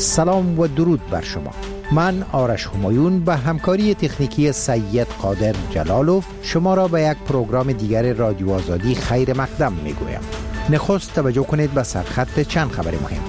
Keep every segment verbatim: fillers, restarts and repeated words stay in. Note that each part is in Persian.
سلام و درود بر شما. من آرش همایون به همکاری تکنیکی سید قادر جلالوف شما را به یک پروگرام دیگر رادیو آزادی خیر مقدم می گویم. نخست توجه کنید به سرخط چند خبر مهم.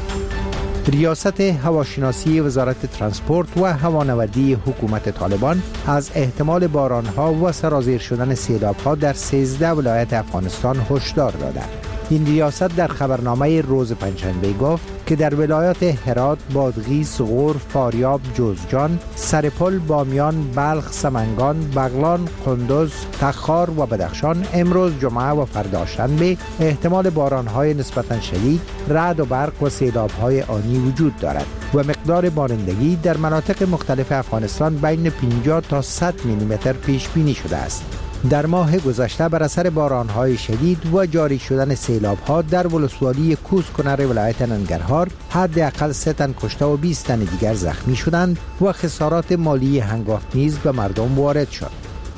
ریاست هواشناسی وزارت ترانسپورت و هوانوردی حکومت طالبان از احتمال بارانها و سرازیر شدن سیلابها در سیزده ولایت افغانستان هشدار داده. این ریاست در خبرنامه روز پنجشنبه گفت که در ولایات هرات، بادغیس، غور، فاریاب، جوزجان، سرپل، بامیان، بلخ، سمنگان، بغلان، قندوز، تخار و بدخشان امروز جمعه و فردا شنبه احتمال بارانهای نسبتاً شدید، رعد و برق و سیلابهای آنی وجود دارد و مقدار بارندگی در مناطق مختلف افغانستان بین پنجاه تا صد میلیمتر پیش بینی شده است. در ماه گذشته بر اثر بارانهای شدید و جاری شدن سیلاب‌ها در ولسوالی کوسکنر ولایت ننگرهار حداقل سه تن کشته و بیست تن دیگر زخمی شدند و خسارات مالی هنگفت نیز به مردم وارد شد.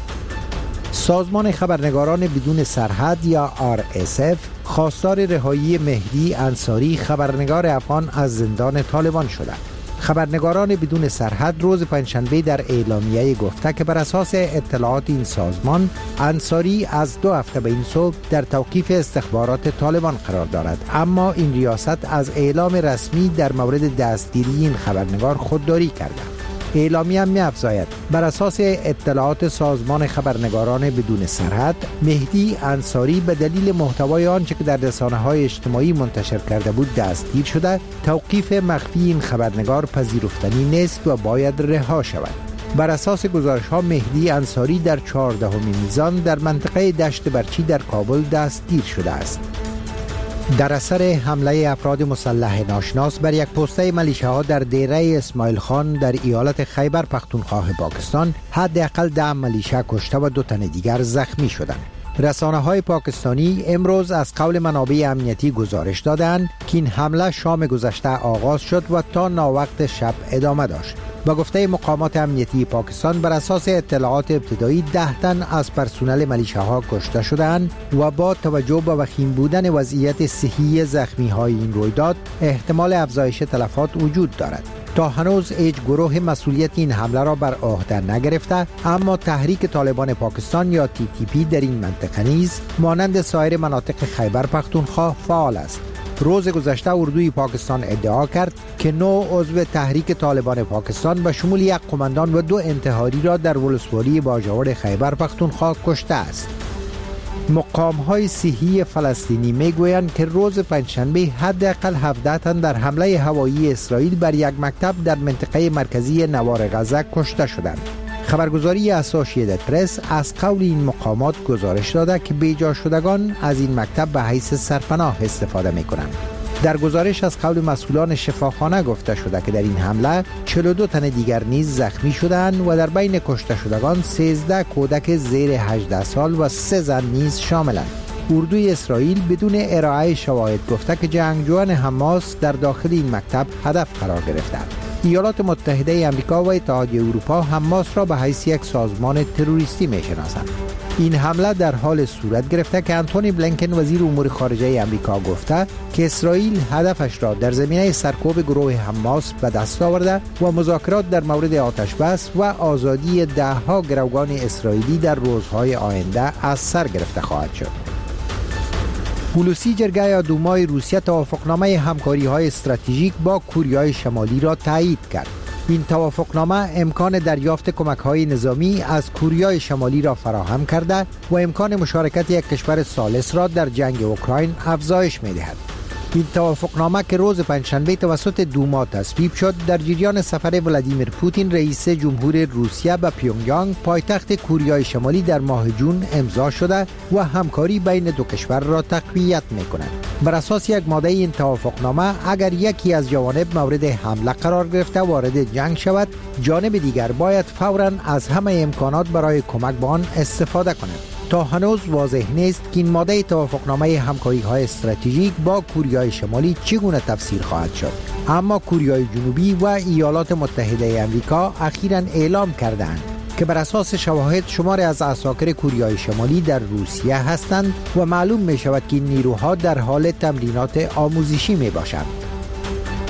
سازمان خبرنگاران بدون سرحد یا آر اس اف خواستار رهایی مهدی انصاری خبرنگار افغان از زندان طالبان شده. خبرنگاران بدون سرحد روز پنجشنبه در اعلامیه گفته که بر اساس اطلاعات این سازمان انصاری از دو هفته به این صبح در توقیف استخبارات طالبان قرار دارد، اما این ریاست از اعلام رسمی در مورد دستگیری این خبرنگار خودداری کرده. اعلامیه می افزاید بر اساس اطلاعات سازمان خبرنگاران بدون سرحد مهدی انصاری به دلیل محتوای آنچه که در رسانه‌های اجتماعی منتشر کرده بود دستگیر شده. توقیف مخفی این خبرنگار پذیرفتنی نیست و باید رها شود. بر اساس گزارش‌ها مهدی انصاری در چهاردهم میزان در منطقه دشت برچی در کابل دستگیر شده است. در اثر حمله افراد مسلح ناشناس بر یک پسته ملیشه‌ها در دیره اسماعیل خان در ایالت خیبر پختونخوا پاکستان حداقل ده ملیشه کشته و دو تن دیگر زخمی شدند. رسانه‌های پاکستانی امروز از قول منابع امنیتی گزارش دادند که این حمله شام گذشته آغاز شد و تا ناوقت شب ادامه داشت. با گفته مقامات امنیتی پاکستان بر اساس اطلاعات ابتدایی ده تن از پرسنل ملیشه‌ها کشته شدند و با توجه به وخیم بودن وضعیت صحی زخمی‌های این رویداد احتمال افزایش تلفات وجود دارد. تا هنوز هیچ گروه مسئولیت این حمله را بر عهده نگرفته، اما تحریک طالبان پاکستان یا تی تی پی در این منطقه نیز مانند سایر مناطق خیبر پختونخوا فعال است. روز گذشته اردوی پاکستان ادعا کرد که نو عضو تحریک طالبان پاکستان به شمول یک قماندان و دو انتحاری را در ولسوالی باجوڑ خیبر پختونخوا کشته است. مقام‌های صحی فلسطینی میگویند که روز پنجشنبه حداقل هفده تن در حمله هوایی اسرائیل بر یک مکتب در منطقه مرکزی نوار غزه کشته شدند. خبرگزاری اسوسییتد پرس از قول این مقامات گزارش داده که بیجا شدگان از این مکتب به حیث سرپناه استفاده می‌کنند. در گزارش از قول مسئولان شفاخانه گفته شده که در این حمله چهل و دو تن دیگر نیز زخمی شدند و در بین کشته شدگان سیزده کودک زیر هجده سال و سه زن نیز شاملند. اردوی اسرائیل بدون ارائه شواهد گفته که جنگجویان حماس در داخل این مکتب هدف قرار گرفتند. ایالات متحده آمریکا و اتحادیه اروپا حماس را به حیث یک سازمان تروریستی می‌شناسند. این حمله در حال صورت گرفته که انتونی بلینکن وزیر امور خارجه آمریکا گفته که اسرائیل هدفش را در زمینه سرکوب گروه حماس به دست آورده و مذاکرات در مورد آتش بس و آزادی ده ها گروگان اسرائیلی در روزهای آینده از سر گرفته خواهد شد. هولوسی جرگه یا دومای روسیه توافقنامه همکاری‌های استراتژیک با کوریای شمالی را تایید کرد. این توافقنامه امکان دریافت کمک‌های نظامی از کوریای شمالی را فراهم کرده و امکان مشارکت یک کشور ثالث را در جنگ اوکراین افزایش می‌دهد. این توافقنامه که روز پنجشنبه توسط دوما تصویب شد در جریان سفر ولادیمیر پوتین رئیس جمهور روسیه به پیونگیانگ پایتخت کوریای شمالی در ماه جون امضا شده و همکاری بین دو کشور را تقویت می‌کند. بر اساس یک ماده این توافقنامه اگر یکی از جوانب مورد حمله قرار گرفته وارد جنگ شود، جانب دیگر باید فوراً از همه امکانات برای کمک به آن استفاده کند. تا هنوز واضح نیست که این ماده توافقنامه همکاری‌های استراتژیک با کوریای شمالی چگونه تفسیر خواهد شد، اما کوریای جنوبی و ایالات متحده آمریکا اخیراً اعلام کردند که بر اساس شواهد شماری از عساکر کوریای شمالی در روسیه هستند و معلوم می شود که این نیروها در حال تمرینات آموزشی می باشند.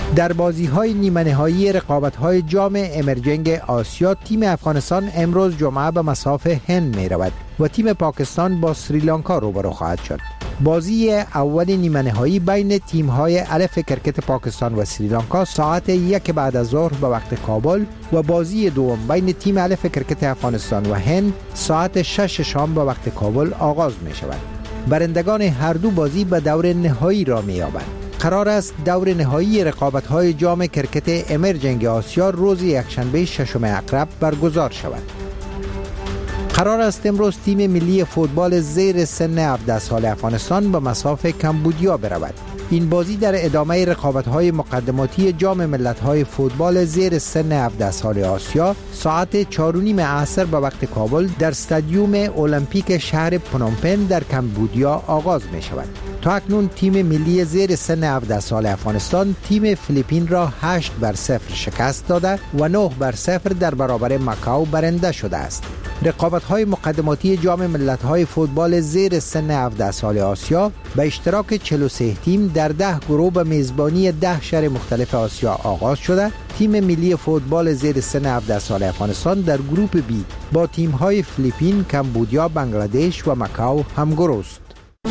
در بازی‌های نیمه‌نهایی رقابت‌های جام امرجنگ آسیا تیم افغانستان امروز جمعه به مصاف هند می‌رود و تیم پاکستان با سریلانکا روبرو خواهد شد. بازی اول نیمه‌نهایی بین تیم‌های الف کرکت پاکستان و سریلانکا ساعت یک بعد از ظهر به وقت کابل و بازی دوم بین تیم الف کرکت افغانستان و هند ساعت شش شام به وقت کابل آغاز می‌شود. برندگان هر دو بازی به دور نهایی را می‌یابند. قرار است دور نهایی رقابت‌های جام کرکت امرجنگ آسیا روز یکشنبه ششم اکتبر برگزار شود. قرار است امروز تیم ملی فوتبال زیر سن هفده سال افغانستان به مصاف کمبودیا برود. این بازی در ادامه رقابت‌های مقدماتی جام ملت‌های فوتبال زیر سن هفده سال آسیا ساعت چهار و نیم عصر به وقت کابل در استادیوم المپیک شهر پنومپن در کمبودیا آغاز می شود. تا اکنون تیم ملی زیر سن هفده سال افغانستان تیم فیلیپین را هشت بر صفر شکست داده و نه بر صفر در برابر مکاو برنده شده است. رقابت‌های مقدماتی جام ملت‌های فوتبال زیر سن هفده سال آسیا به اشتراک چهل و سه تیم در ده گروه به میزبانی ده شهر مختلف آسیا آغاز شده. تیم ملی فوتبال زیر سن هفده سال افغانستان در گروپ بی با تیم‌های فیلیپین، کمبودیا، بنگلادش و مکاو همگرو است.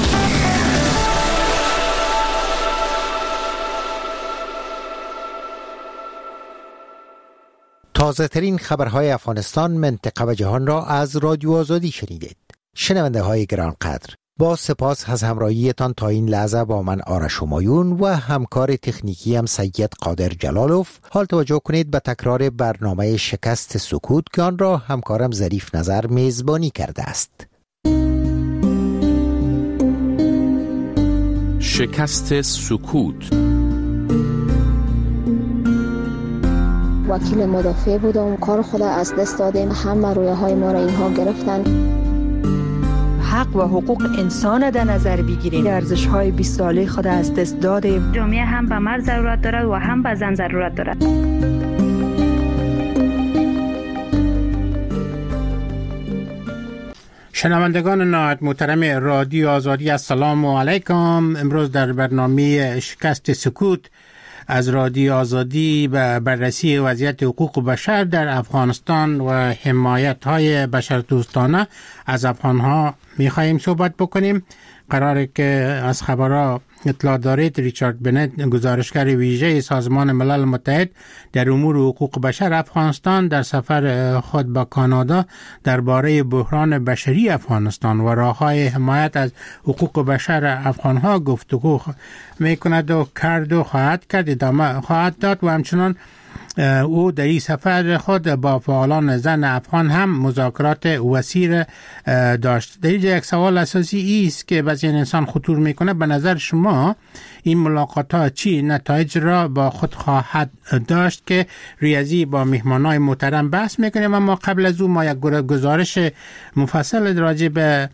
تازه ترین خبرهای افغانستان، منطقه و جهان را از رادیو آزادی شنیدید. شنونده های گرانقدر، با سپاس از همراهیتان تا این لحظه با من آرش همایون و همکار تکنیکی هم سید قادر جلالوف. حال توجه کنید به تکرار برنامه شکست سکوت که آن را همکارم ظریف نظر میزبانی کرده است. شکست سکوت. وکیل مدافع بودم، کار خود از دست دادیم، همه رویه های ما را اینها گرفتن. حق و حقوق انسان در نظر بگیریم، ارزش های بیست ساله خود از دست دادیم. جامعه هم به مرد ضرورت دارد و هم به زن ضرورت دارد. شنوندگان نهایت محترم رادیو آزادی، السلام علیکم. امروز در برنامه شکست سکوت از رادیو آزادی به بررسی وضعیت حقوق بشر در افغانستان و حمایت‌های بشردوستانه از افغان‌ها می‌خواهیم صحبت بکنیم. قراره که از خبرها اطلاع دارید ریچارد بنت، گزارشگر ویژه سازمان ملل متحد در امور حقوق بشر افغانستان، در سفر خود به کانادا درباره بحران بشری افغانستان و راه‌های حمایت از حقوق بشر افغان‌ها گفتگو می‌کند و کرد و خواهد کرد ادامه خواهد داد. و همچنان او در این سفر خود با فعالان زن افغان هم مذاکرات وسیع داشت. در اینجا یک سوال اساسی است که بعضی انسان خطور میکنه. به نظر شما این ملاقات ها چی نتایج را با خود خواهد داشت که ریاضی با مهمانای محترم بحث میکنیم؟ اما قبل از او ما یک گزارش مفصل راجع به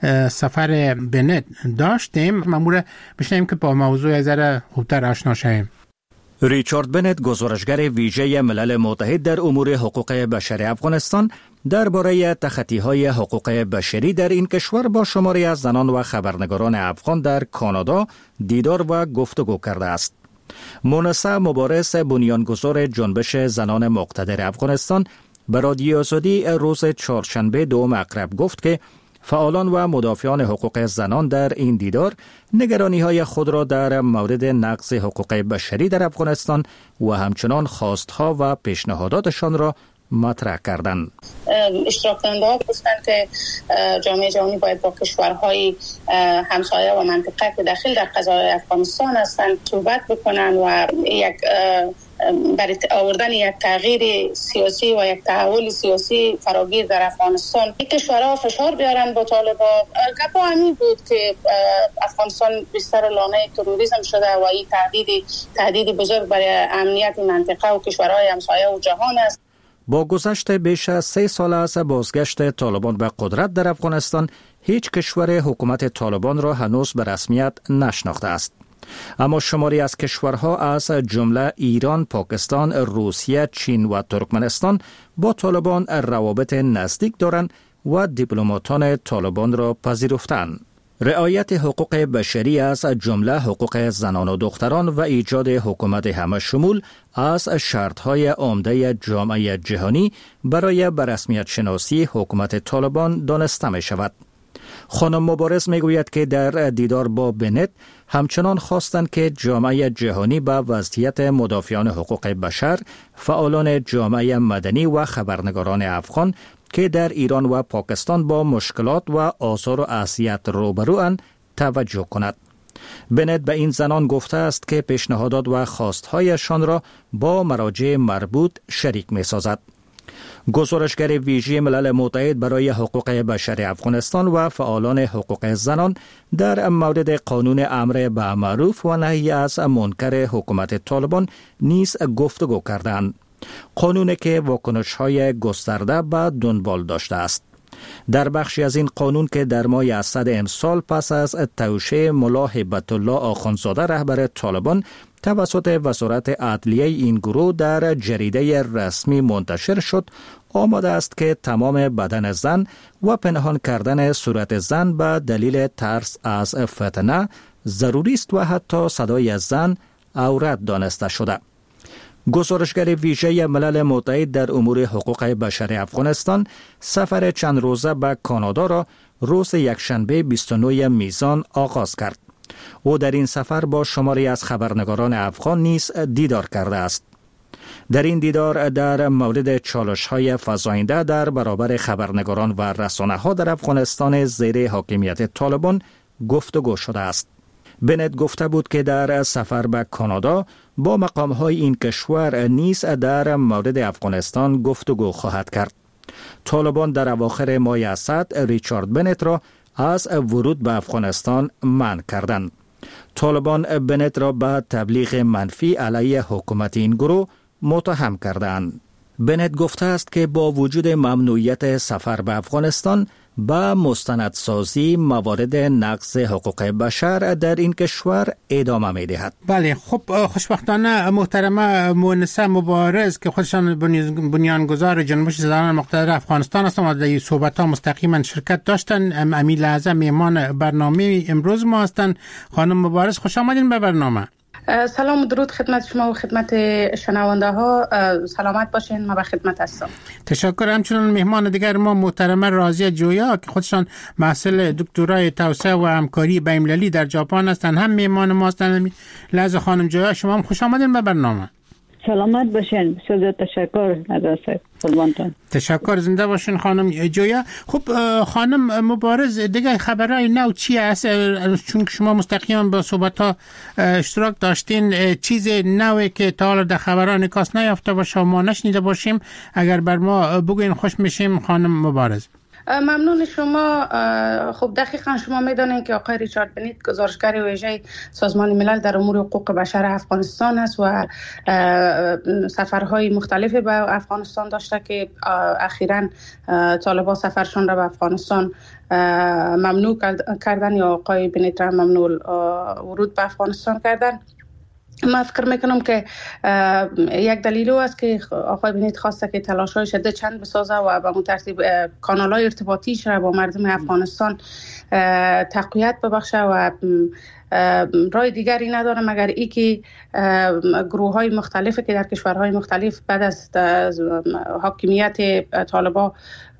سفر بنت داشتیم. مامور بشنیم که با موضوع ذره خوبتر آشنا شویم. ریچارد بنت، گزارشگر ویژه ملل متحد در امور حقوق بشر افغانستان، درباره تخطی‌های حقوق بشری در این کشور با شماری از زنان و خبرنگاران افغان در کانادا دیدار و گفتگو کرده است. مونسا مبارز، بنیانگذار جنبش زنان مقتدر افغانستان، به رادیو آزادی روز چهارشنبه دوم اکتبر گفت که فعالان و مدافعان حقوق زنان در این دیدار نگرانی‌های خود را در مورد نقض حقوق بشری در افغانستان و همچنان خواستها و پیشنهاداتشان را مطرح کردند. اشتراک کننده‌ها گفتند که جامعه جهانی باید با کشورهای همسایه و منطقه که داخل در قضای افغانستان هستند صحبت بکنند و یک برای آوردن یک تغییر سیاسی و یک تحول سیاسی فراگیر در افغانستان این کشورها فشار بیارن با طالبان. گپ همین بود که افغانستان بستر لانه تروریسم شده و این تهدید تهدید بزرگ برای امنیت منطقه و کشورهای همسایه و جهان است. با گذشت بیش از سه سال از بازگشت طالبان به قدرت در افغانستان، هیچ کشور حکومت طالبان را هنوز به رسمیت نشناخته است. اما شماری از کشورها از جمله ایران، پاکستان، روسیه، چین و ترکمنستان با طالبان روابط نزدیک دارند و دیپلماتان طالبان را پذیرفتند. رعایت حقوق بشری از جمله حقوق زنان و دختران و ایجاد حکومت همه شمول از شرطهای عمده جامعه جهانی برای برسمیت شناسی حکومت طالبان دانسته می شود. خانم مبارز می گوید که در دیدار با بنت همچنان خواستند که جامعه جهانی به وضعیت مدافعان حقوق بشر، فعالان جامعه مدنی و خبرنگاران افغان که در ایران و پاکستان با مشکلات و آزار و اذیت روبروند توجه کند. بنت به این زنان گفته است که پیشنهادات و خواستهایشان را با مراجع مربوط شریک می سازد. گزارشگر ویژه ملل متحد برای حقوق بشر افغانستان و فعالان حقوق زنان در مورد قانون امر به معروف و نهی از منکر حکومت طالبان نیز گفتگو کردند. قانونی که واکنش‌های گسترده به دنبال داشته است. در بخشی از این قانون که در ماه اسد امسال پس از توشیح ملا هیبت الله آخوندزاده رهبر طالبان توسط وزارت عدلیه این گروه در جریده رسمی منتشر شد، آماده است که تمام بدن زن و پنهان کردن صورت زن به دلیل ترس از فتنه ضروری است و حتی صدای زن عورت دانسته شده. گزارشگر ویژه ملل متحد در امور حقوق بشر افغانستان سفر چند روزه به کانادا را روز یکشنبه بیست و نه میزان آغاز کرد. او در این سفر با شماری از خبرنگاران افغان نیز دیدار کرده است. در این دیدار در مورد چالش‌های فزاینده در برابر خبرنگاران و رسانه‌ها در افغانستان زیر حاکمیت طالبان گفتگو شده است. بنت گفته بود که در سفر به کانادا با مقام‌های این کشور نیز در مورد افغانستان گفتگو خواهد کرد. طالبان در اواخر ماه اسد ریچارد بنت را از ورود به افغانستان منع کردند. طالبان بنت را به تبلیغ منفی علیه حکومت این گروه متهم کردند. بنت گفته است که با وجود ممنوعیت سفر به افغانستان با مستندسازی موارد نقض حقوق بشر در این کشور ادامه می دهد. بله، خب خوشبختانه محترمه مونسه مبارز که خودشان بنیانگذار جنبش زنان مقتدر افغانستان هستند و در این صحبت ها مستقیما شرکت داشتن، امی لحظه میهمان برنامه امروز ما هستند. خانم مبارز خوش آمدین به برنامه. سلام و درود خدمت شما و خدمت شنونده ها. سلامت باشین، ما به خدمت هستم. تشکر. همچنین مهمان دیگر ما محترمه رازیه جویا که خودشان محصل دکترای توسعه و همکاری بین‌المللی در ژاپن هستند، هم مهمان ما هستند. لحظه خانم جویا شما هم خوش آمدین به برنامه. سلامت باشین. بسیار تشکر نظر قربانتون. تشکر. زنده باشین خانم جویا. خب خانم مبارز، دیگه خبرای نو چی است؟ چون شما مستقیما با صحبت‌ها اشتراک داشتین، چیز نوی که تا حالا در خبران کاس نیافته باشه و ما نشنیده باشیم اگر بر ما بگوین خوش میشیم خانم مبارز. ممنون شما. خب دقیقا شما میدانید که آقای ریچارد بنت گزارشگر ویژه سازمان ملل در امور حقوق بشر افغانستان است و سفرهای مختلفی به افغانستان داشته که اخیراً طالبان سفرشان را به افغانستان ممنوع کردن یا آقای بنت را ممنوع ورود به افغانستان کردن. من فکر میکنم که یک دلیل است که آقای بنت خواسته که تلاش‌های شدید چند بسازه و به اون ترتیب کانال‌های ارتباطیش را با مردم افغانستان تقویت ببخشه و راه دیگری نداره مگر ای که گروه‌های مختلفی که در کشورهای مختلف بعد از حاکمیت طالبان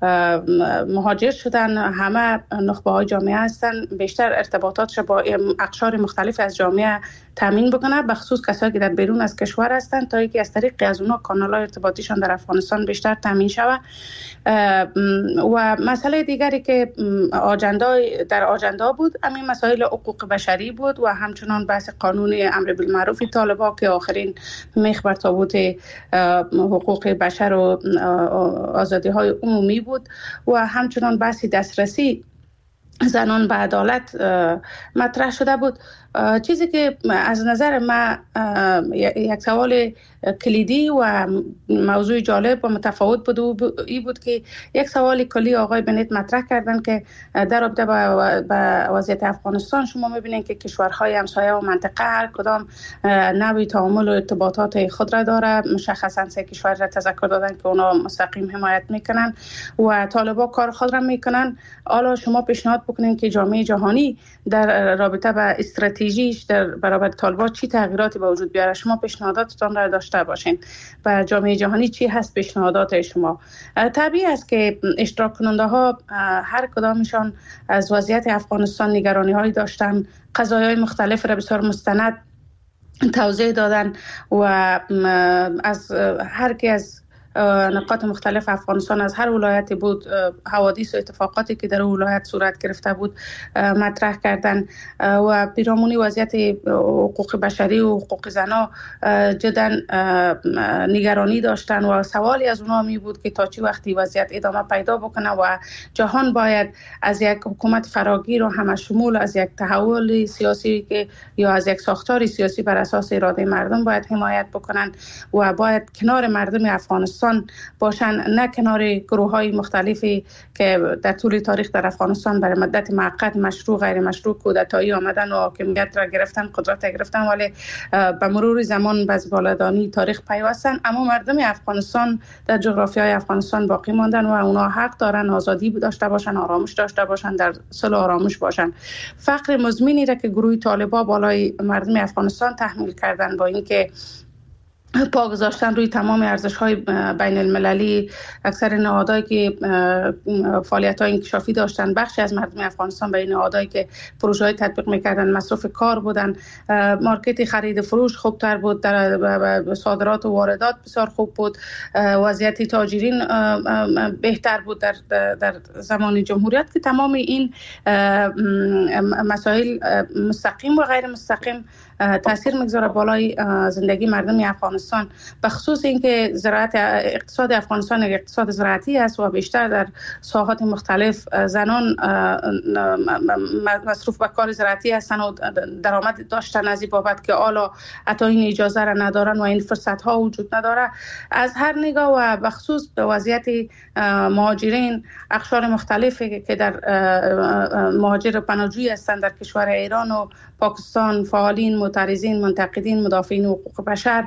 مهاجر شدن، همه نخبه‌های جامعه هستن، بیشتر ارتباطاتش با اقشار مختلف از جامعه تامین بکنه، به خصوص کسایی که در بیرون از کشور هستن، تا اینکه از طریق از اونها کانال‌های ارتباطیشان در افغانستان بیشتر تامین شود. و مسئله دیگری که آجنده در آجنده بود همین مسائل حقوق بشری بود و همچنان بحث قانون امر بالمعروف طالبان که آخرین میخ بر تابوت حقوق بشر و آزادی‌های عمومی بود و همچنان بحث دسترسی زنان به عدالت مطرح شده بود. چیزی که از نظر من یک سوال کلیدی و موضوع جالب و متفاوت بود ای بود که یک سوال کلی آقای بنت مطرح کردن که در رابطه با وضعیت افغانستان شما میبینید که کشورهای همسایه و منطقه هر کدام نوعی تعامل و ارتباطات خود را داره. مشخصا سه کشور را تذکر دادن که اونا مستقیم حمایت میکنن و طالبان کار خود را میکنن. حالا شما پیشنهاد بکنیم که جامعه جهانی در رابطه با استراتژیش در برابر طالبان چی تغییراتی به وجود بیاره. شما پیشنهاداتتان را داشته باشین و جامعه جهانی چی هست پیشنهادات شما. طبیعی است که اشتراک کننده ها هر کدامشان از وضعیت افغانستان نگرانی هایی داشتن، قضایای مختلف را بسیار مستند توضیح دادن و از هر کی از نقاط مختلف افغانستان از هر ولایتی بود حوادث و اتفاقاتی که در ولایت صورت گرفته بود مطرح کردن و پیرامون وضعیت حقوق بشری و حقوق زنا جدا نگرانی داشتن و سوالی از اونها می بود که تا چه وقتی وضعیت ادامه پیدا بکنه و جهان باید از یک حکومت فراگیر و همشمول، از یک تحول سیاسی که یا از یک ساختار سیاسی بر اساس اراده مردم باید حمایت بکنن و باید کنار مردم افغانستان باشن، نه کنار گروه‌های مختلفی که در طول تاریخ در افغانستان برای مدت موقت مشروع غیر مشروع کودتایی آمدن و حاکمیت را گرفتن، قدرت را گرفتن، ولی به مرور زمان باز بالادانی تاریخ پیوستن. اما مردم افغانستان در جغرافیای افغانستان باقی ماندن و اونا حق دارن آزادی داشته باشن، آرامش داشته باشن، در صلح و آرامش باشن. فقر مزمنی را که گروه طالبان بالای مردم افغانستان تحمیل کردن با اینکه پا گذاشتن روی تمام ارزش‌های بین المللی، اکثر نهادهایی که فعالیت‌های انکشافی داشتن، بخشی از مردم افغانستان به این نهادهایی که پروژه‌های تطبیق می‌کردن مصرف کار بودن، مارکت خرید فروش خوبتر بود، در صادرات و واردات بسیار خوب بود، وضعیت تاجرین بهتر بود در در زمان جمهوریت، که تمام این مسائل مستقیم و غیر مستقیم تاثیر میگذاره بالای زندگی مردم افغانستان، به خصوص اینکه زراعت اقتصاد افغانستان یک اقتصاد زراعتی است و بیشتر در ساحات مختلف زنان مصروف به کار زراعتی هستند و درآمد داشتن از این بابت که حالا حتی این اجازه را ندارن و این فرصت ها وجود نداره. از هر نگاه و به خصوص وضعیت مهاجرین، اقشار مختلفی که در مهاجر پناهجویی هستند در کشور ایران و پاکستان، فعالین، معترضین، منتقدین، مدافعین حقوق بشر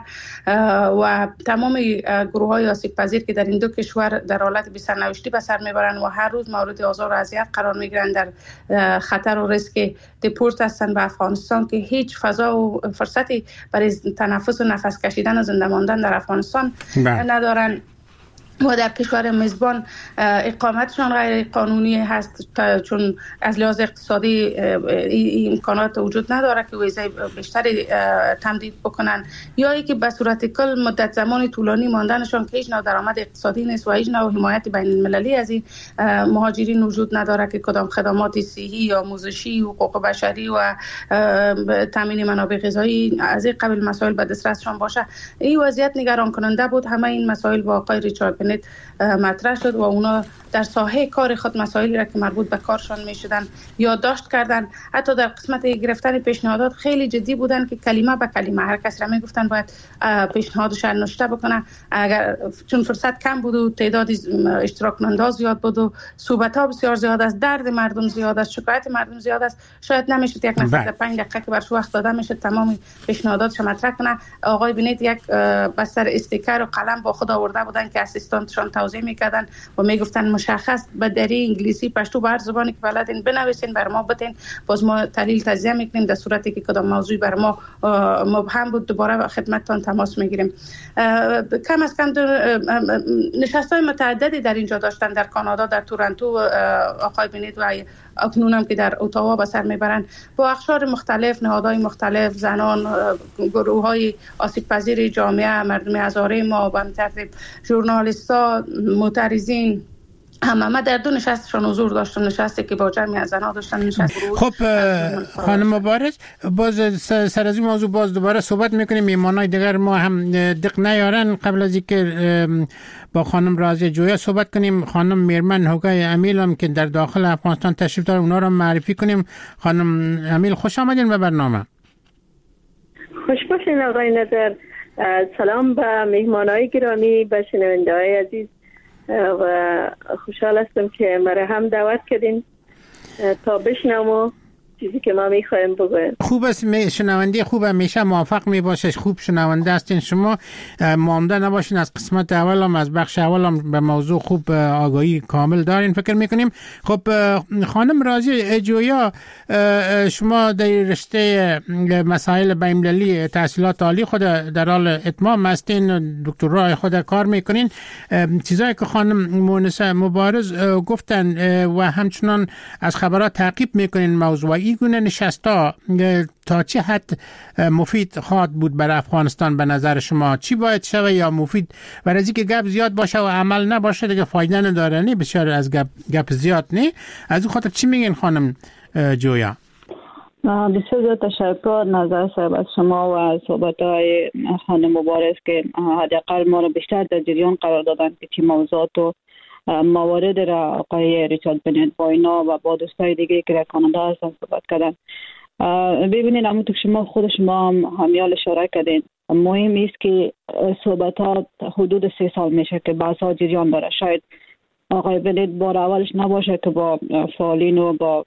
و تمام گروه‌های آسیب پذیر که در این دو کشور در حالت بی سرنوشتی به سر میبرند و هر روز مورد آزار و اذیت قرار میگیرند، در خطر و ریسک دپورت هستند به افغانستان که هیچ فضا و فرصتی برای تنفس و نفس کشیدن و زنده ماندن در افغانستان ندارند و در کشور میزبان اقامتشان غیر قانونی هست، چون از لحاظ اقتصادی امکانات وجود نداره که ویزای بیشتری تمدید بکنن، یا ای که به صورت کل مدت زمان طولانی ماندنشان که هیچ نوع درآمد اقتصادی نیست و هیچ نوع حمایت بین المللی از این مهاجرین وجود نداره که کدام خدمات صحی یا آموزشی، حقوق بشری و تامین منابع غذایی از این قبیل مسائل به دسترسشان باشه. این وضعیت نگران کننده بود. همه این مسائل با آقای ریچارد بنت مطرح شد و اونا در ساحه کار خود مسائلی را که مربوط به کارشان می شدن یادداشت کردن. حتی در قسمت گرفتن پیشنهادات خیلی جدی بودن که کلمه به کلمه هر کس را می گفتن باید پیشنهادش را نوشته بکنه، اگر چون فرصت کم بود و تعداد اشتراک کننده زیاد بود و صحبت ها بسیار زیاد است، درد مردم زیاد است، شکایت مردم زیاد است، شاید نمیشه یک نفر در پنج دقیقه که برش وقت داده میشه تمام پیشنهاداتش مطرح کنه. آقای بنت یک بستر استیکر و قلم با خود آورده بودن که اسیستانتشان توضیح میکردن و میگفتن مشخص به دری انگلیسی، پشتو، به هر زبانی که بلدین بنویسین بر ما بتین، باز ما تحلیل تجزیه میکنیم، در صورتی که کدام موضوعی بر ما مبهم بود دوباره خدمتتان تماس میگیریم. کم از کم نشست‌های متعددی در اینجا داشتن، در کانادا، در تورنتو آقای بنت و اکنون هم که در اتاوا به سر میبرن با اقشار مختلف، نهادهای مختلف، زنان، گروه‌های آسیب پذیر جامعه، مردم هزاره ما، به ترتیب ژورنالیست‌ها، معترضین، همه ما در دو نشستشان حضور داشتن، نشستی که با جمعی از زنها داشتن نشست. خب خانم مبارز، باز سر از این موضوع باز دوباره صحبت میکنیم. میمانای دیگر ما هم دق نیارن. قبل از اینکه با خانم رازی جویا صحبت کنیم، خانم میرمن هوگای امیل هم که در داخل افغانستان تشریف داره، اونا رو معرفی کنیم. خانم امیل خوش آمدین به برنامه. خوش باشین آقای نظر. سلام به مهمانای گرامی، به شنونده‌های عزیز و خوشحال هستم که مرا هم دعوت کردین تا بشنوم و چیزی که ما میخوایم بگویم. خوب است، شنونده خوب همیشه موافق می باشش. خوب شنونده هستین شما، مانده نباشین از قسمت اول هم از بخش اول هم به موضوع خوب آگاهی کامل دارین فکر میکنیم. خب خانم راضیه جویا، شما در رشته مسائل بین‌المللی تحصیلات عالی خود در حال اتمام هستین، دکترای خود کار میکنین. چیزایی که خانم مونسه مبارز گفتن و همچنان از خبرات تعقیب میکنین موضوع این گونه نشستا تا چه حد مفید خواهد بود برای افغانستان به نظر شما؟ چی باید شوه یا مفید؟ برای از اینکه گپ زیاد باشه و عمل نباشه دیگه فایده نداره، نه بسیار از گپ گپ زیاد نه. از این خاطر چی میگین خانم جویا؟ بسیار زیاد تشکر نظر صاحب از شما و از صحبت‌های خانم مبارز که حداقل ما رو بیشتر در جریان قرار دادن که چی موضوعات و موارد را آقای ریچارد بنت با اینا و با دوستای دیگه که در کانادا هستن صحبت کردن. ببینید همونطور که شما خود شما هم همیال اشاره کردین، مهم است که صحبتات حدود سه سال میشه که بحث ها جریان داره. شاید آقای بنت بار اولش نباشه که با فعالین و با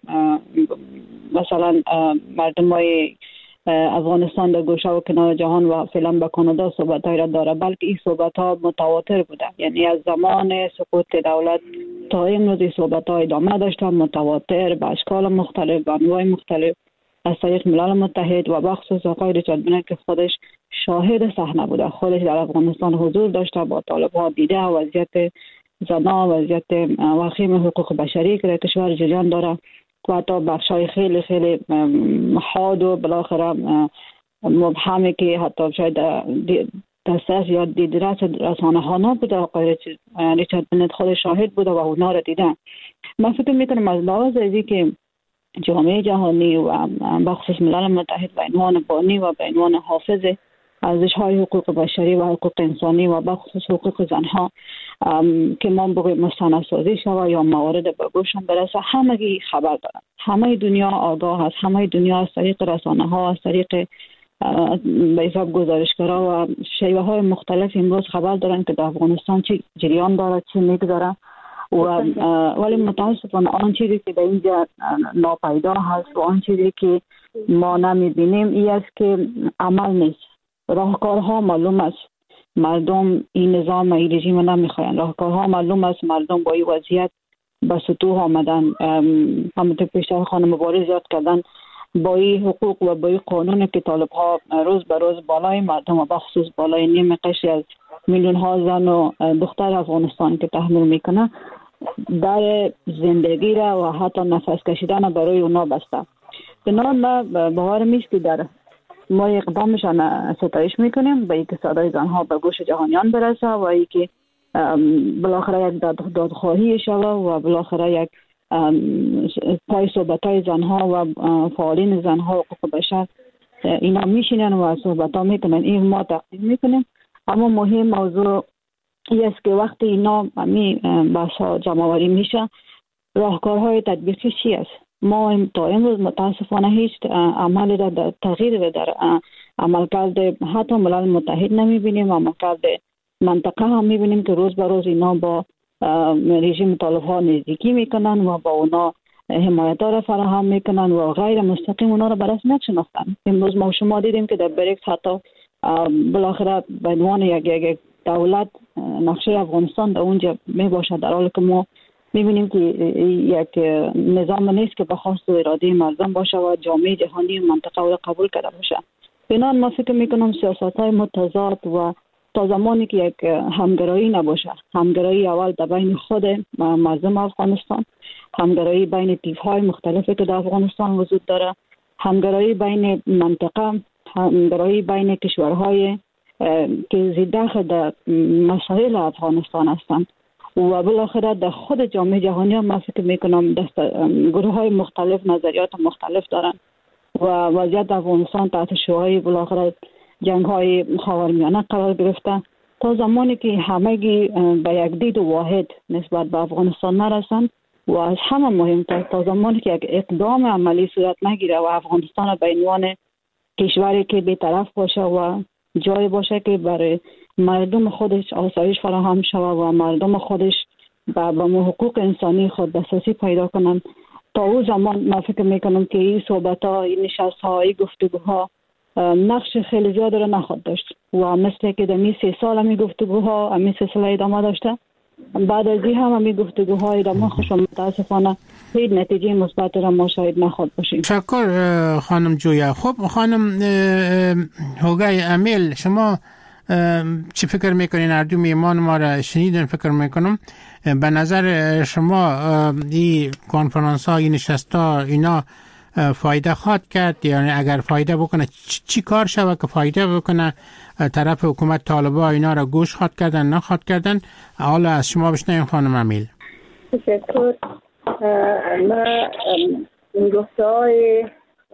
مثلا مردم های افغانستان در گوشه و کنار جهان و فعلا با کانادا صحبت های را داره، بلکه این صحبت ها متواتر بوده. یعنی از زمان سقوط دولت تا امروز این صحبت ها ادامه داشته، متواتر به اشکال مختلف، به انواع مختلف، از طریق ملل متحد و بخصوص آقای ریچارد بنت که خودش شاهد صحنه بوده، خودش در افغانستان حضور داشته، با طالبان دیده وضعیت زنان، وضعیت وخیم حقوق بشری که در کشور جریان داره و حتی بخشای خیلی خیلی حاد و بالاخره مبهمی که حتی شاید دسترس یا دیدرس رسانه ها نبوده. آقای ریچارد بنت خود شاهد بوده و اونا را دیدن. من فکر میکنم از لحاظ ازی که جامعه جهانی و بخصوص ملل متحد به عنوان بانی و به عنوان حافظ ارزش های حقوق بشری و حقوق انسانی و بخصوص حقوق زنها که ما بگویم مستندسازی شود یا موارد به گوششان برسه، همگی خبر دارن. همه دنیا آگاه هست، همه دنیا از طریق رسانه ها، از طریق به حساب گزارشگرها و شیوه های مختلف امروز خبر دارن که در افغانستان چی جریان داره، چی میگذاره. و ولی متاسفانه آن چیزی که در اینجا ناپیدا هست و آن چیزی که ما نمیبینیم این است که عمل نیست. راهکارها معلوم است، مردم این نظام و این رژیم نمیخواین. راهکارها معلوم است، مردم با این وضعیت به سطوح آمدن. همونطور پیشتر خانم مبارز یاد کردن، با این حقوق و با این قانون که طالب ها روز به روز بالای مردم و بخصوص بالای نیم قشری از میلیون ها زن و دختر افغانستان که تحمل میکنه، در زندگی را و حتی نفس کشیدن برای اونا بسته. بنابراین ما باور میست که در ما اقدامشان ستایش میکنیم به اینکه صدای زنها به گوش جهانیان برسه و اینکه بالاخره یک دادخواهی شود و بالاخره یک پای صحبتای زنها و فعالین زنها و حقوق بشر اینا میشینن و صحبت ها میکنن. این ما تقدیم میکنیم. اما مهم موضوع این است که وقتی اینا می بحث ها جمع‌آوری میشه، راهکارهای تطبیقی چی است؟ ما تا امروز متاسفانه هیچ عملی را در تغییر در عملکرد حتی ملل متحد نمیبینیم. عملکرد منطقه هم میبینیم که روز به روز اینا با رژیم طالب ها نزدیکی میکنن و با اونا حمایت را فراهم میکنن و غیر مستقیم اونا را به رسمیت شناختن. امروز ما شما دیدیم که در بریکس حتی بالاخره به عنوان یک یک دولت نقشه افغانستان در اونجا میباشه، در حالی که ما میبینیم که یک نظام نیست که به خواست و اراده مردم باشه و جامعه جهانی منطقه را قبول کرده باشه. بنابراین ما فکر میکنم سیاست‌های متضاد و تا زمانی که یک همگرایی نباشه، همگرایی اول در بین خود مردم افغانستان، همگرایی بین طیف‌های مختلفی که در افغانستان وجود داره، همگرایی بین منطقه، همگرایی بین کشورهای که زیداخل در مسائل افغانستان هستند و بالاخره در خود جامعه جهانی هم ما فکر میکنم گروه های مختلف نظریات مختلف دارن و وضعیت افغانستان تحت شعاع بالاخره جنگ های خاورمیانه قرار گرفته. تا زمانی که همگی به یک دید واحد نسبت به افغانستان نرسند و از همه مهمتر تا زمانی که یک اقدام عملی صورت نگیره و افغانستان به عنوان کشوری که بی‌طرف باشه و جای باشه که برای مردم خودش آسایش فراهم شود و مردم خودش به حقوق انسانی خود دسترسی پیدا کنند، تا او زمان من فکر میکنم که این صحبت ها، این نشست ها، این گفتگوها نقش خیلی زیاد را نخواهد داشت و مثل که در می سه سال همی گفتگوها همی سلسله ادامه داشته، بعد از این هم همی گفتگوها ادامه خوشم متاسفانه هیچ نتیجه مثبت را ما شاید نخواهد باشیم. شکر خانم جویا. خب خانم هوگای امیل، شما چی فکر میکنین؟ هر دو میهمان ما را شنیدن. فکر میکنم به نظر شما این کنفرانس ها، این نشست ها اینا فایده خواهد کرد؟ یعنی اگر فایده بکنه چی کار شود که فایده بکنه؟ طرف حکومت طالبا اینا را گوش خواهد کردن نخواهد کردن؟ حالا از شما بشنویم خانم امیل. تشکر. ما این گفته های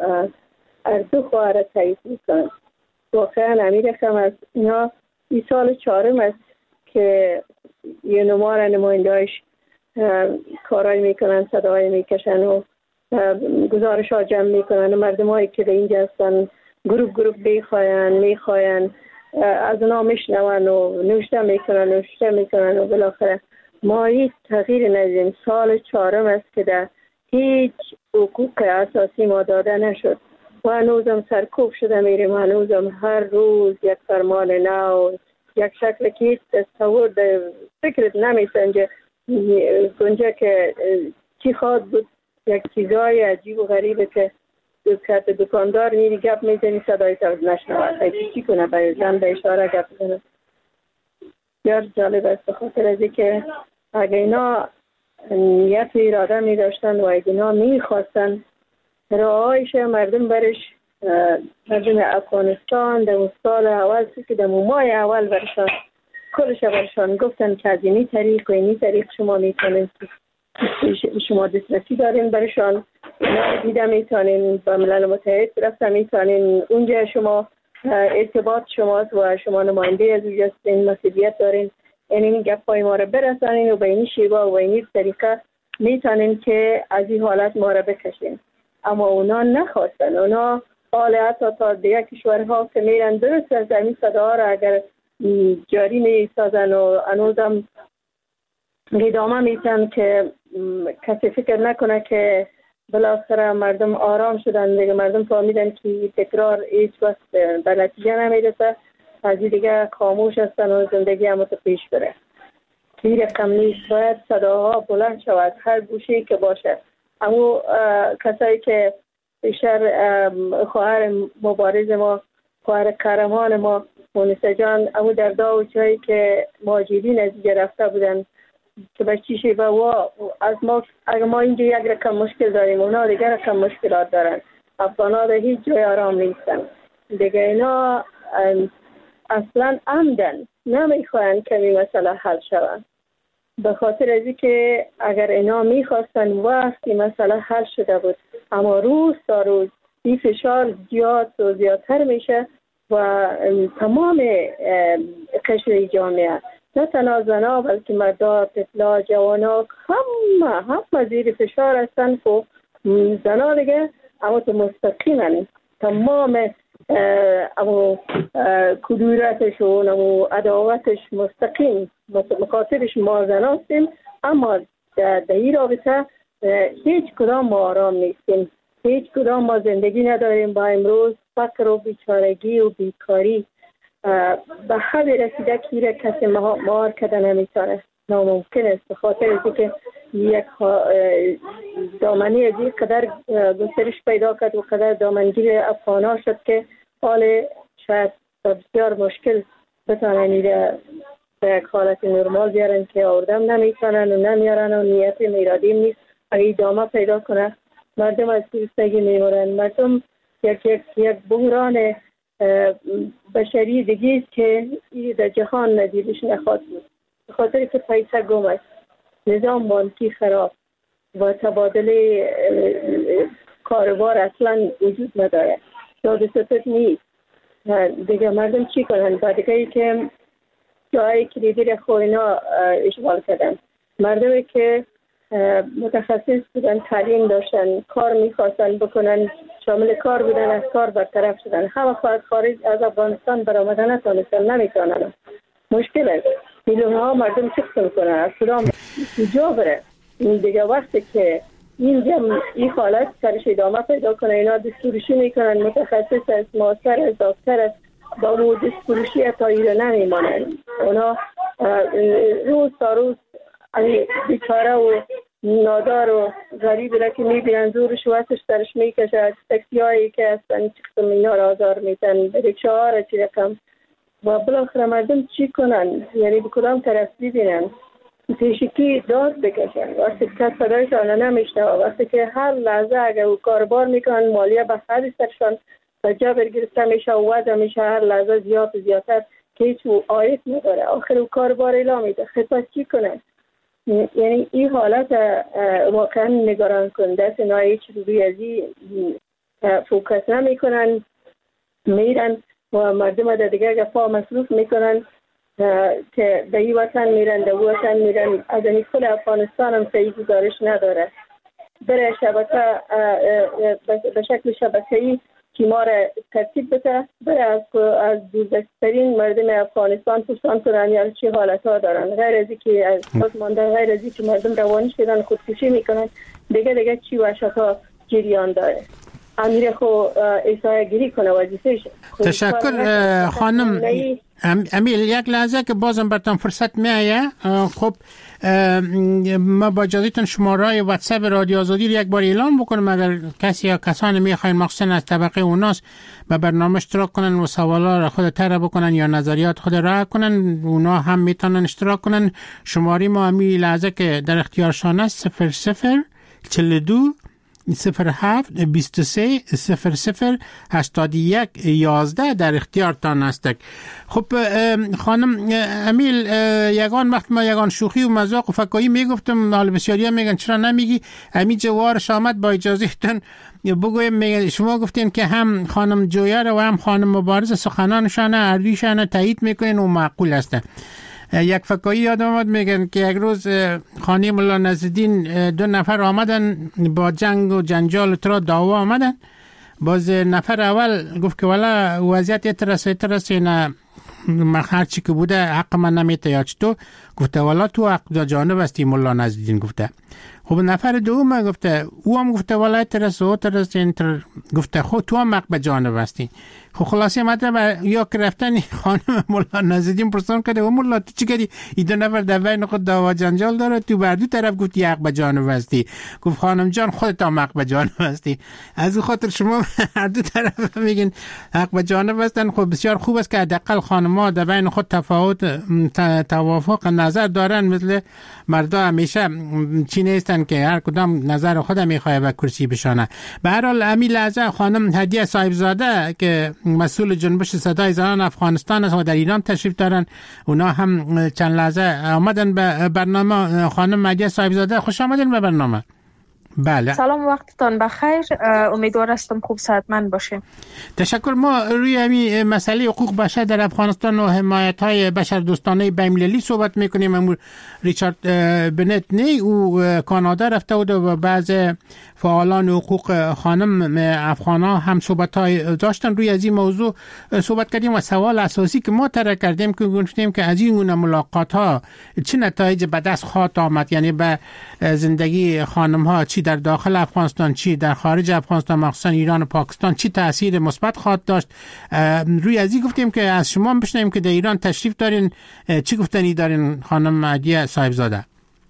از دو خواهر تایید میکنم. واقعا امیر خم از اینا این سال چهارم است که یه نمار نمایندهاش کارای میکنن، صدای میکشن و گزارش ها جمع میکنن. مردم هایی که اینجا هستن گروپ گروپ بیخواین میخواین از اونا میشنون و نوشته میکنن نوشته میکنن و بالاخره ما هیچ تغییر ندیدیم. سال چهارم است که در هیچ حقوق اساسی ما داده نشد و هنوزم سرکوب شده میریم. هنوزم هر روز یک فرمان نو، یک شکل که هیچ تصور فکرت نمیسنجه گنجه که چی خواد بود. یک چیزای عجیب و غریبه که که دکاندار میری گپ میزنی صدای تو نشنوه، چی کنه؟ به زن به اشاره گپ بزنه. بسیار جالب است به خاطر از که اگه اینا نیت و اراده می داشتن و اگه اینا می خواستن راهایش مردم برش، مردم افغانستان در اون سال اول که در ماه اول برشان کلش برشان گفتن که از اینی طریق و اینی طریق شما میتونین، شما دسترسی دارین برشان، دیده میتونین با ملل متحد رفته میتونین، اونجا شما ارتباط شماست و شما نماینده از اونجا هستین، مسئولیت دارین. این گپ های ما را برسانین و به این شیوه و به این طریقه میتونین که از این حالت ما را بکشین. اما اونا نخواستن. اونا حال حتی تا دیگه کشورها که میرن درست از این صدا را اگر جاری میسازن و هنوزم ادامه میتن که کسی فکر نکنه که بالاخره مردم آرام شدن دیگه. مردم فهمیدن که تکرار هیچ وقت به نتیجه نمیرسه، از دیگه خاموش هستن و زندگی هم تو پیش بره. این رقم نیست، باید صداها بلند شود هر گوشه‌ای که باشه. اما کسایی که بیشتر خواهر مبارز ما، خواهر قهرمان ما مونسه جان، اما در داو جایی که مهاجرین از اینجا رفته بودن که به چی شیبه و از ما، اگر ما اینجا یک رقم مشکل داریم اونا دیگر رقم مشکلات دارن. افغان‌ها در هیچ جای آرام نیستن دیگه. اینا اصلا عمدن نمیخواین که این مسئله حل شود، به خاطر از که اگر اینا میخواستن وقتی مسئله حل شده بود. اما روز تا روز این فشار زیاد و زیادتر میشه و تمام قشر جامعه، نه تنها زنها بلکه مردا، طفلا، جوانا، همه همه زیر فشار هستن. خب زنها دیگه اما تو مستقیمن تمام اما کدورتشون و عداوتش مستقیم مخاطبش ما زن هستیم. اما در این رابطه هیچ کدام ما آرام نیستیم، هیچ کدام ما زندگی نداریم. با امروز فقر و بیچارگی و بیکاری به حد رسیده که کسی مهار کده نمیتونه، ناممکن است. به خاطر از که یک دامنی از این قدر گسترش پیدا کرد و قدر دامنگیر افغان‌ها شد که حال شاید بسیار مشکل بتانن ایره به یک حالت نرمال بیارن که آوردم نمیتونن و نمیارن و نیت میرادیم نیست. اگه دامه پیدا کنه مردم از گرسنگی میمورن. مردم یک یک یک بحران بشری دیگه که در جهان ندیدش نخواهد بود، به خاطر که پیسه گم است، نظام بانکی خراب و تبادله کاروبار اصلا وجود نداره، داد ستت نیست دیگه. مردم چی کنن؟ بعدی که جایی کلیدی را خوینا اشغال کردن، مردمی که متخصص بودن، تعلیم داشتن، کار میخواستن بکنن، شامل کار بودن، از کار برطرف شدن. همه خواهد خارج از افغانستان برآمدن نتونستن، نمیتونن. مشکل است. میلیون ها مردم چه کنن؟ از کدام کجا بره؟ این دیگه وقتی که این جمع این حالت سرش ادامه پیدا کنه. اینا دستورشی میکنن، متخصص است، ماستر است، دکتر است، با مو دستورشی اتایی رو نمیمانن. اونا روز تا روز بیچاره و نادار و غریب را که میبینن زورش و وستش سرش میکشه. تکسی هایی که هستن چی قسم اینا را آزار میتن، رکشه ها را چی رقم. و بالاخره مردم چی کنن؟ یعنی به کدام طرف ببینن؟ پیشکی داد بکشن. وقتی که صدایشان نمیشنه، وقتی که هر لحظه اگر او کاربار میکنن مالیه به خرج سرشان و جبر گرفته میشه و وضع میشه هر لحظه زیاد و زیادتر که هیچ او آیت نداره. آخر او کاربار اعلام میده. خطا چی کنن؟ یعنی این حالت واقعا نگران کننده است. اینا هیچ روی از این فوکس نمی کنن، میرن و مردم در دیگه گفا مصروف میکنن که به این وطن میرن، در وطن میرن. از این کل افغانستان هم صحیح گزارش نداره. برای شبکه به شکل شبکه‌ای تیما را ترتیب بده، برای از از دوزدسترین مردم افغانستان پرسان کنن یا چه حالت ها دارن. غیر از که از بازماندن، غیر از که مردم روانی شدن خودکشی میکنن، دیگه دیگه چی وحشت ها جریان داره. امیر خو ایسای گیری کنه وظیفه شه. تشکر خانم امیل. یک لحظه که بازم براتون فرصت میایه. خب ما با اجازهتون شماره واتساپ رادیو آزادی رو یک بار اعلان بکنم. اگر کسی یا کسانی میخواین مخصوصا از طبقه اوناس به برنامه اشتراک کنن و سوالا را خود طرح بکنن یا نظریات خود را کنن، اونا هم میتونن اشتراک کنن. شماره ما امیل لحظه که در اختیارشان است صفر صفر چهل و دو صفر هفت بیست و سه صفر صفر هشتاد و یک یازده در اختیارتان است. خب خانم امیل، یگان وقت ما یگان شوخی و مذاق و فکایی میگفتم، حال بسیاری ها میگن چرا نمیگی؟ امی جوارش آمد. با اجازهتون بگویم، میگن شما گفتین که هم خانم جویر و هم خانم مبارز سخنانشان اردویشان تایید میکنین و معقول است. یک فکایی یادم آمد، میگن که یک روز خانه مولا نصرالدین دو نفر آمدن با جنگ و جنجال ترا دعوا آمدن. باز نفر اول گفت که والا وضعیت اترس اترس نه هر چی که بوده حق من نمیته یا چطور. گفته والا تو حق جانب هستی مولا نصرالدین. گفته خب نفر دوم گفته، او هم گفته والا اترس و اترس انتر. گفته خب تو هم حق به جانب هستی. خب خلاصه مطلب یا که رفتن خانم مولا نصرالدین پرسان کرده و مولا تو چی کردی؟ این دو نفر در بین خود دعوا جنجال داره، تو بر دو طرف گفتی حق به جانب هستی. گفت خانم جان خودت هم حق به جانب هستی. از اون خاطر شما هر دو طرف میگین حق به جانب هستن. خب بسیار خوب است که حداقل خانم‌ها در بین خود تفاوت توافق نظر دارن، مثل مردا همیشه چی نیستن که هر کدام نظر خود میخواد به کرسی بشانه. به هر حال امی لحظه خانم هدیه صاحبزاده که مسئول جنبش صدای زنان افغانستان است و در ایران تشریف دارن، اونا هم چند لحظه آمدن به برنامه. خانم هدیه صاحبزاده خوش آمدین به برنامه. بله سلام، وقتتان بخیر. امیدوار هستم خوب صحتمند باشیم. تشکر. ما روی همین مسئله حقوق بشر در افغانستان و حمایت های بشر دوستانه بین‌المللی صحبت میکنیم. امور ریچارد بنت نی او کانادا رفته بود و بعض فعالان حقوق خانم افغانا هم صحبت های داشتن. روی از این موضوع صحبت کردیم و سوال اساسی که ما طرح کردیم که گفتیم که از این گونه ملاقات ها چه نتایج به دست خواهد آمد، یعنی به زندگی خانم ها چی در داخل افغانستان چی در خارج افغانستان مخصوصا ایران و پاکستان چی تاثیر مثبت خواهد داشت. روی از این گفتیم که از شما بشنویم که در ایران تشریف دارین، چی گفتنی دارین خانم هدیه صاحبزاده؟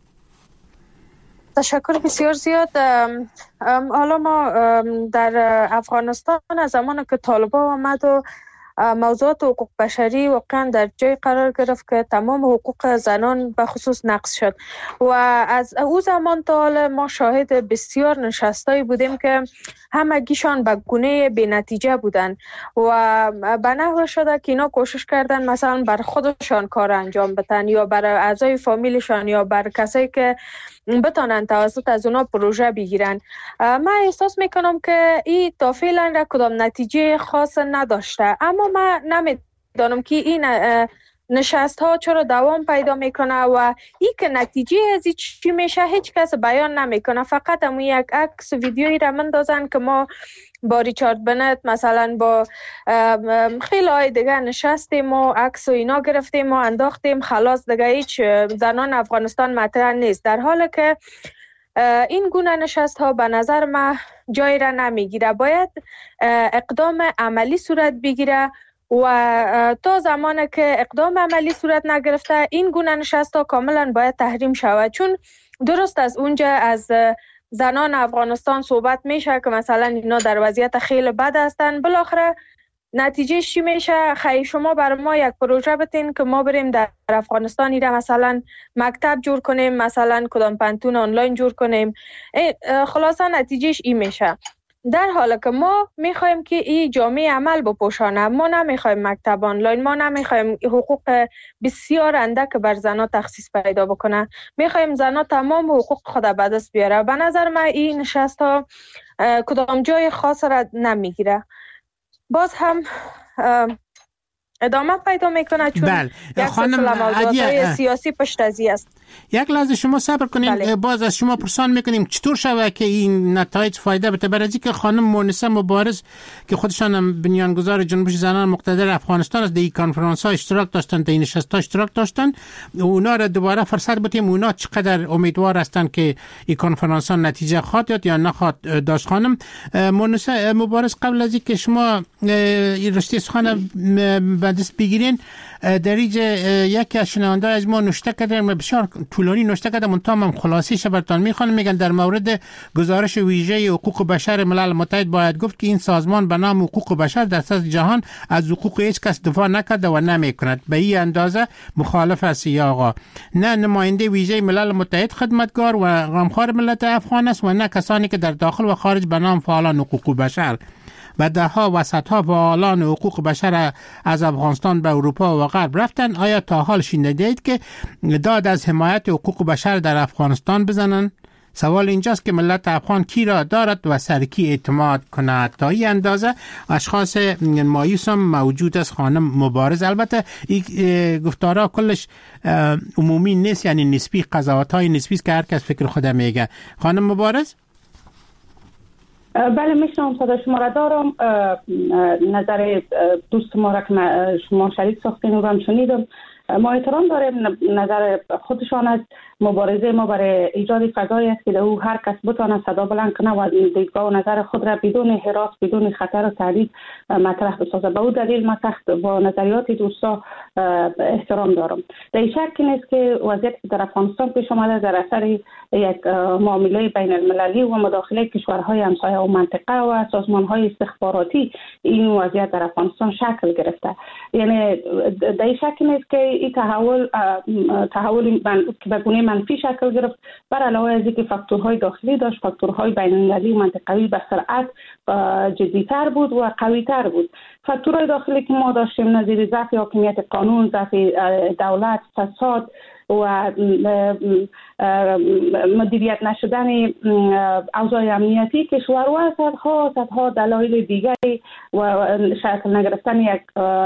تشکر بسیار زیاد. حالا ما در افغانستان از زمان که طالبان آمد و موضوعات حقوق بشری واقعا در جای قرار گرفت که تمام حقوق زنان به خصوص نقض شد و از او زمان تا حال ما شاهد بسیار نشستایی بودیم که همگیشان به گونه بی نتیجه بودن و به نحو شده که اینا کوشش کردن مثلا بر خودشان کار انجام بدن یا بر اعضای فامیلشان یا بر کسایی که بتانن توسط از اونا پروژه بگیرن. من احساس میکنم که این تا فعلا را کدام نتیجه خاص نداشته، اما من نمیدانم که این نشست ها چرا دوام پیدا میکنه و این که نتیجه از این چی میشه هیچ کس بیان نمیکنه. فقط همون یک عکس ویدیویی را مندازن که ما با ریچارد بنت مثلا با خیلی های دیگه نشستیم و عکس و اینا گرفتیم و انداختیم، خلاص دیگه هیچ زنان افغانستان مطرح نیست، در حالی که این گونه نشست ها به نظر من جای را نمیگیره. باید اقدام عملی صورت بگیره و تا زمانی که اقدام عملی صورت نگرفته این گونه نشست ها کاملا باید تحریم شود. چون درست از اونجا از زنان افغانستان صحبت میشه که مثلا اینا در وضعیت خیلی بد هستن، بالاخره نتیجه چی میشه؟ خیلی شما بر ما یک پروژه بتین که ما بریم در افغانستان ایره مثلا مکتب جور کنیم، مثلا کدام پنتون آنلاین جور کنیم، خلاصا نتیجهش این میشه. در حالی که ما میخوایم که این جامعه عمل بپوشانه، ما نمیخوایم مکتب آنلاین، ما نمیخوایم حقوق بسیار اندک بر زنها تخصیص پیدا بکنه، میخوایم زنها تمام حقوق خود به دست بیاره. به نظر من این نشست ها کدام جای خاص را نمیگیره، باز هم ادامه پیدا میکنه چون بله. یک سلسله موضوعات سیاسی پشت ازی است. یک لحظه شما صبر کنیم. بله. باز از شما پرسان میکنیم چطور شود که این نتایج فایده بده. برای اینکه خانم مونسه مبارز که خودشان هم بنیانگذار جنبش زنان مقتدر افغانستان است، در این کنفرانس ها اشتراک داشتن، در این نشست ها اشتراک داشتن، اونا را دوباره فرصت بدیم اونا چقدر امیدوار هستند که این کنفرانس ها نتیجه خواهد داد یا نخواهد داشت. خانم مونسه مبارز، قبل از اینکه شما این رشته سخن به دست بگیرین، در اینجا یکی از شنونده از ما نوشته کرده، بسیار طولانی نوشته کرده، من تمام خلاصیش براتون میخوانم. میگن در مورد گزارش ویژه حقوق بشر ملل متحد باید گفت که این سازمان به نام حقوق بشر در سطح جهان از حقوق هیچ کس دفاع نکرده و نمیکند. به این اندازه مخالف است یا آقا نه نماینده ویژه ملل متحد خدمتگار و غمخوار ملت افغان است و نه کسانی که در داخل و خارج به نام فعالان حقوق بشر و دهها و صدها فعالان حقوق بشر از افغانستان به اروپا و غرب رفتن. آیا تا حال شنیدید که داد از حمایت حقوق بشر در افغانستان بزنن؟ سوال اینجاست که ملت افغان کی را دارد و سر کی اعتماد کند. تا این اندازه اشخاص مایوس هم موجود است. خانم مبارز، البته این گفتارها کلش عمومی نیست، یعنی نسبی، قضاوت های نسبی است که هر کس فکر خود میگه. خانم مبارز. بله میشنم صدا شما را دارم. نظر دوست ما را که شما شریک ساختین و هم شنیدم، ما احترام داریم. نظر خودشان است. مبارزه ما برای ایجاد فضایی است که در او هر کس بتواند صدا بلند کنه و دیدگاه و نظر خود را بدون هراس، بدون خطر و تهدید مطرح بسازه. به او دلیل ما سخت با نظریات دوستا احترام دارم. در این شک نیست که وضعیتی که در افغانستان پیش آمده در اثر یک معامله بین المللی و مداخله کشورهای همسایه و منطقه و سازمانهای استخباراتی این وضعیت در افغانستان شکل گرفته. یعنی در این شک نیست که این تحول تحول که به گونه منفی شکل گرفت، بر علاوه از اینکه فاکتورهای داخلی داشت، فاکتورهای بین‌المللی و منطقوی به سرعت جدی‌تر بود و قوی‌تر بود. فاکتورهای داخلی که ما داشتیم نظیر ضعف حاکمیت قانون، ضعف دولت، فساد و مدیریت نشدن اوضاع امنیتی کشور و صدها صدها دلایل دیگری و شکل نگرفتن یک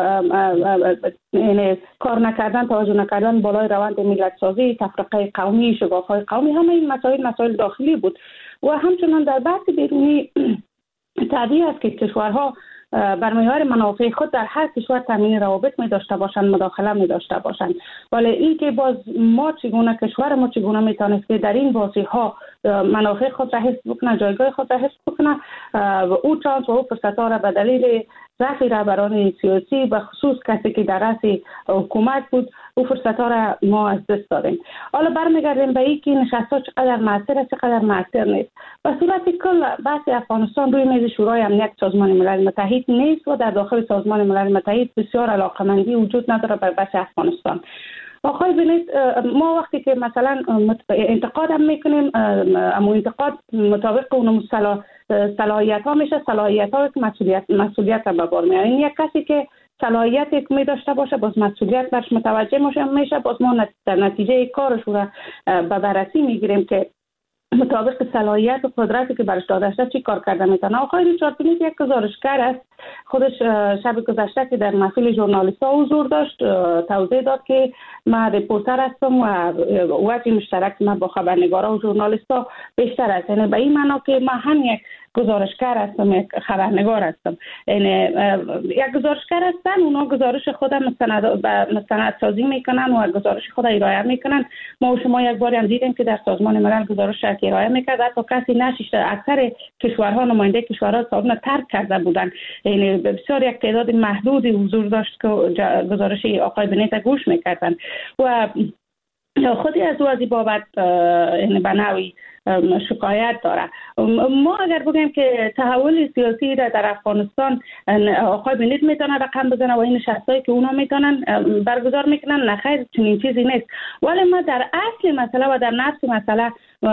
یعنی کار نکردن، توجه نکردن بالای روند ملت سازی، تفرقه قومی، شگاف‌های قومی، همه این مسائل مسائل داخلی بود. و همچنان در بحث بیرونی طبیعی است که کشورها بر معیار منافع خود در هر کشور تامین روابط می داشته باشند، مداخله می داشته باشند. ولی این که باز ما چگونه کشور ما چگونه می تانست که در این بازی ها منافع خود را حفظ بکنه، جایگاه خود را حفظ بکنه، او چانس و او فرصت ها را به دلیل ضعف رهبران سیاسی و خصوص کسی که در رأس حکومت بود، او فرصت ها را ما از دست دادیم. حالا برمیگردیم به این که نشست ها چقدر مؤثر است، چقدر مؤثر نیست. به صورت کل بحث افغانستان روی میز شورای امنیت سازمان ملل متحد نیست و در داخل سازمان ملل متحد بسیار علاقمندی وجود نداره بر بحث افغانستان. آخوی بینید ما وقتی که مثلا انتقاد هم میکنیم، اما انتقاد مطابق اون صلاحیت ها میشه، صلاحیت ها که مسئولیت مسئولیت را به بار میاره. این یک کسی که صلاحیتی که می داشته باشه باز مسئولیت برش متوجه میشه، باز ما در نتیجه کارش را به بررسی میگیریم که مطابق صلاحیت و قدرتی که برش داده شده چی کار کرده میتونه. آقای ریچارد بنیت یک گزارشگر است. خودش شب گذشته که در محفل ژورنالیست ها حضور داشت توضیح داد که من ریپورتر هستم و وجه مشترک من با خبرنگارا و ژورنالیست ها بیشتر است. یعنی به این معنا که ما هم یک گزارشگر هستم، یک خبرنگار هستم. یعنی یک گزارشگر هستن، اونا گزارش خود مستند مستند سازی میکنن و گزارش خود ارائه میکنن. ما و شما یک باری هم دیدیم که در سازمان ملل گزارش ارائه میکرد، حتی کسی نشیشته. اکثر کشورها، نماینده کشورها سازمان ترک کرده بودن. یعنی بسیار یک تعداد محدودی حضور داشت که گزارش آقای بنت گوش میکردن و خودی از او از این بابت یعنی به نوعی شکایت داره. ما اگر بگیم که تحول سیاسی را در افغانستان آقای بنت میتونه رقم بزنه و این نشستایی که اونا میتونن برگزار میکنن، نخیر چنین چیزی نیست. ولی ما در اصل مسئله و در نفس مسئله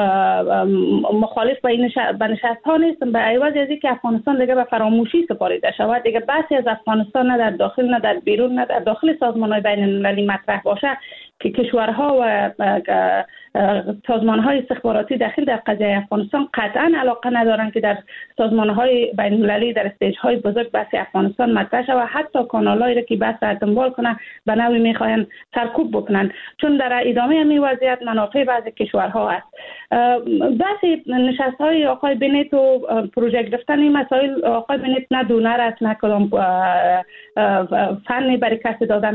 مخالف به این نشست ها نیستم، به عوض از اینکه افغانستان دیگه به فراموشی سپاریده شود، دیگه بحثی از افغانستان نه در داخل نه در بیرون نه در داخل سازمان های بین المللی مطرح باشه که کشورها و سازمان‌های استخباراتی داخل در قضیه افغانستان قطعا علاقه ندارن که در سازمان‌های بین المللی در استیج‌های بزرگ بحث افغانستان مطرح شود. حتی کانالایی را که بحث را دنبال کنن به نوعی می‌خواهند سرکوب بکنن، چون در ادامه این وضعیت منافع بعضی کشورها است. بحث نشست‌های آقای بنت و پروژه گرفتن این مسائل، آقای بنت نه دونر است نه کدام فنی برای کسی داده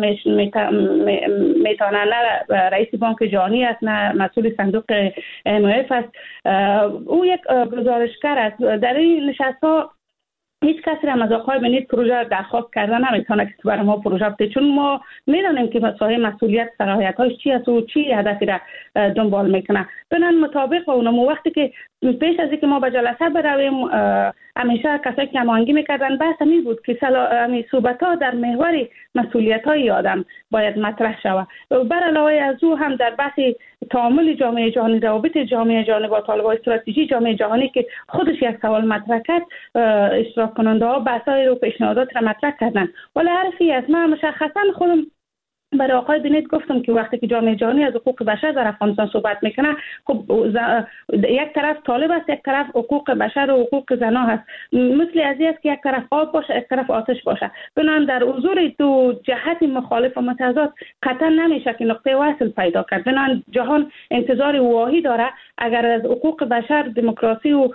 میتونه، نه رئیس بانک جهانی است نه مسئول صندوق ام اف است. او یک گزارشگر است. در این نشست‌ها هیچ کسی هم از آقای بنت پروژه درخواست کرده نمیتونه که برای ما پروژه بده، چون ما میدونیم که مسائل مسئولیت صلاحیت‌هاش چی است و چی هدفی را دنبال میکنه. بنان مطابق اونم وقتی که پیش از اینکه ما به جلسه برویم همیشه کسایی که هماهنگی میکردن بحث می بود که امی صحبت‌ها در محور مسئولیت‌های آدم باید مطرح شود. بر علاوه از او هم در بحث تعامل جامعه جهانی، روابط جامعه جهانی با طالبان، استراتژی جامعه جهانی که خودش یک سوال مطرح کرد، اشتراک کننده ها بحث‌های و پیشنهادات را مطرح کردن. ولی حرفی از من مشخصا خودم برای آقای بنت گفتم که وقتی که جامعه جهانی از حقوق بشر در افغانستان صحبت میکنه، خب یک طرف طالب است، یک طرف حقوق بشر و حقوق زنا هست. مثل از این است که یک طرف آب باشه یک طرف آتش باشه. بنابراین در حضور دو جهت مخالف و متضاد قطعا نمیشه که نقطه وصل پیدا کرد. بنابراین جهان انتظار واهی داره اگر از حقوق بشر، دموکراسی و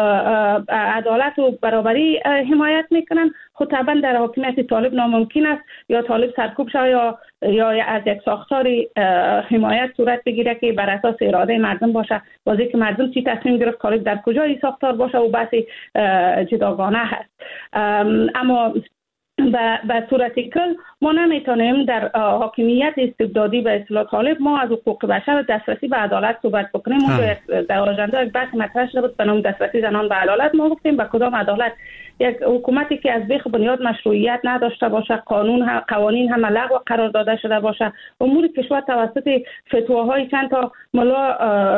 عدالت و برابری حمایت میکنن، خود طبعا در حاکمیت طالب ناممکن است یا طالب سرکوب شود یا یا از یک ساختاری حمایت صورت بگیره که بر اساس اراده مردم باشه. بازی که مردم چی تصمیم گرفت طالب در کجای ساختار باشه و بحث جداگانه هست. اما به صورت کل ما نمیتونیم در حاکمیت استبدادی به اصطلاح طالب ما از حقوق بشر و دسترسی به عدالت صحبت بکنیم. اون در آژاندا یک بحث مطرح شده بود به نام دسترسی زنان به عدالت. ما گفتیم به کدام عدالت؟ یک حکومتی که از بیخ بنیاد مشروعیت نداشته باشه، قانون هم قوانین هم لغو قرار داده شده باشه، امور کشور توسط فتواهای چند تا ملا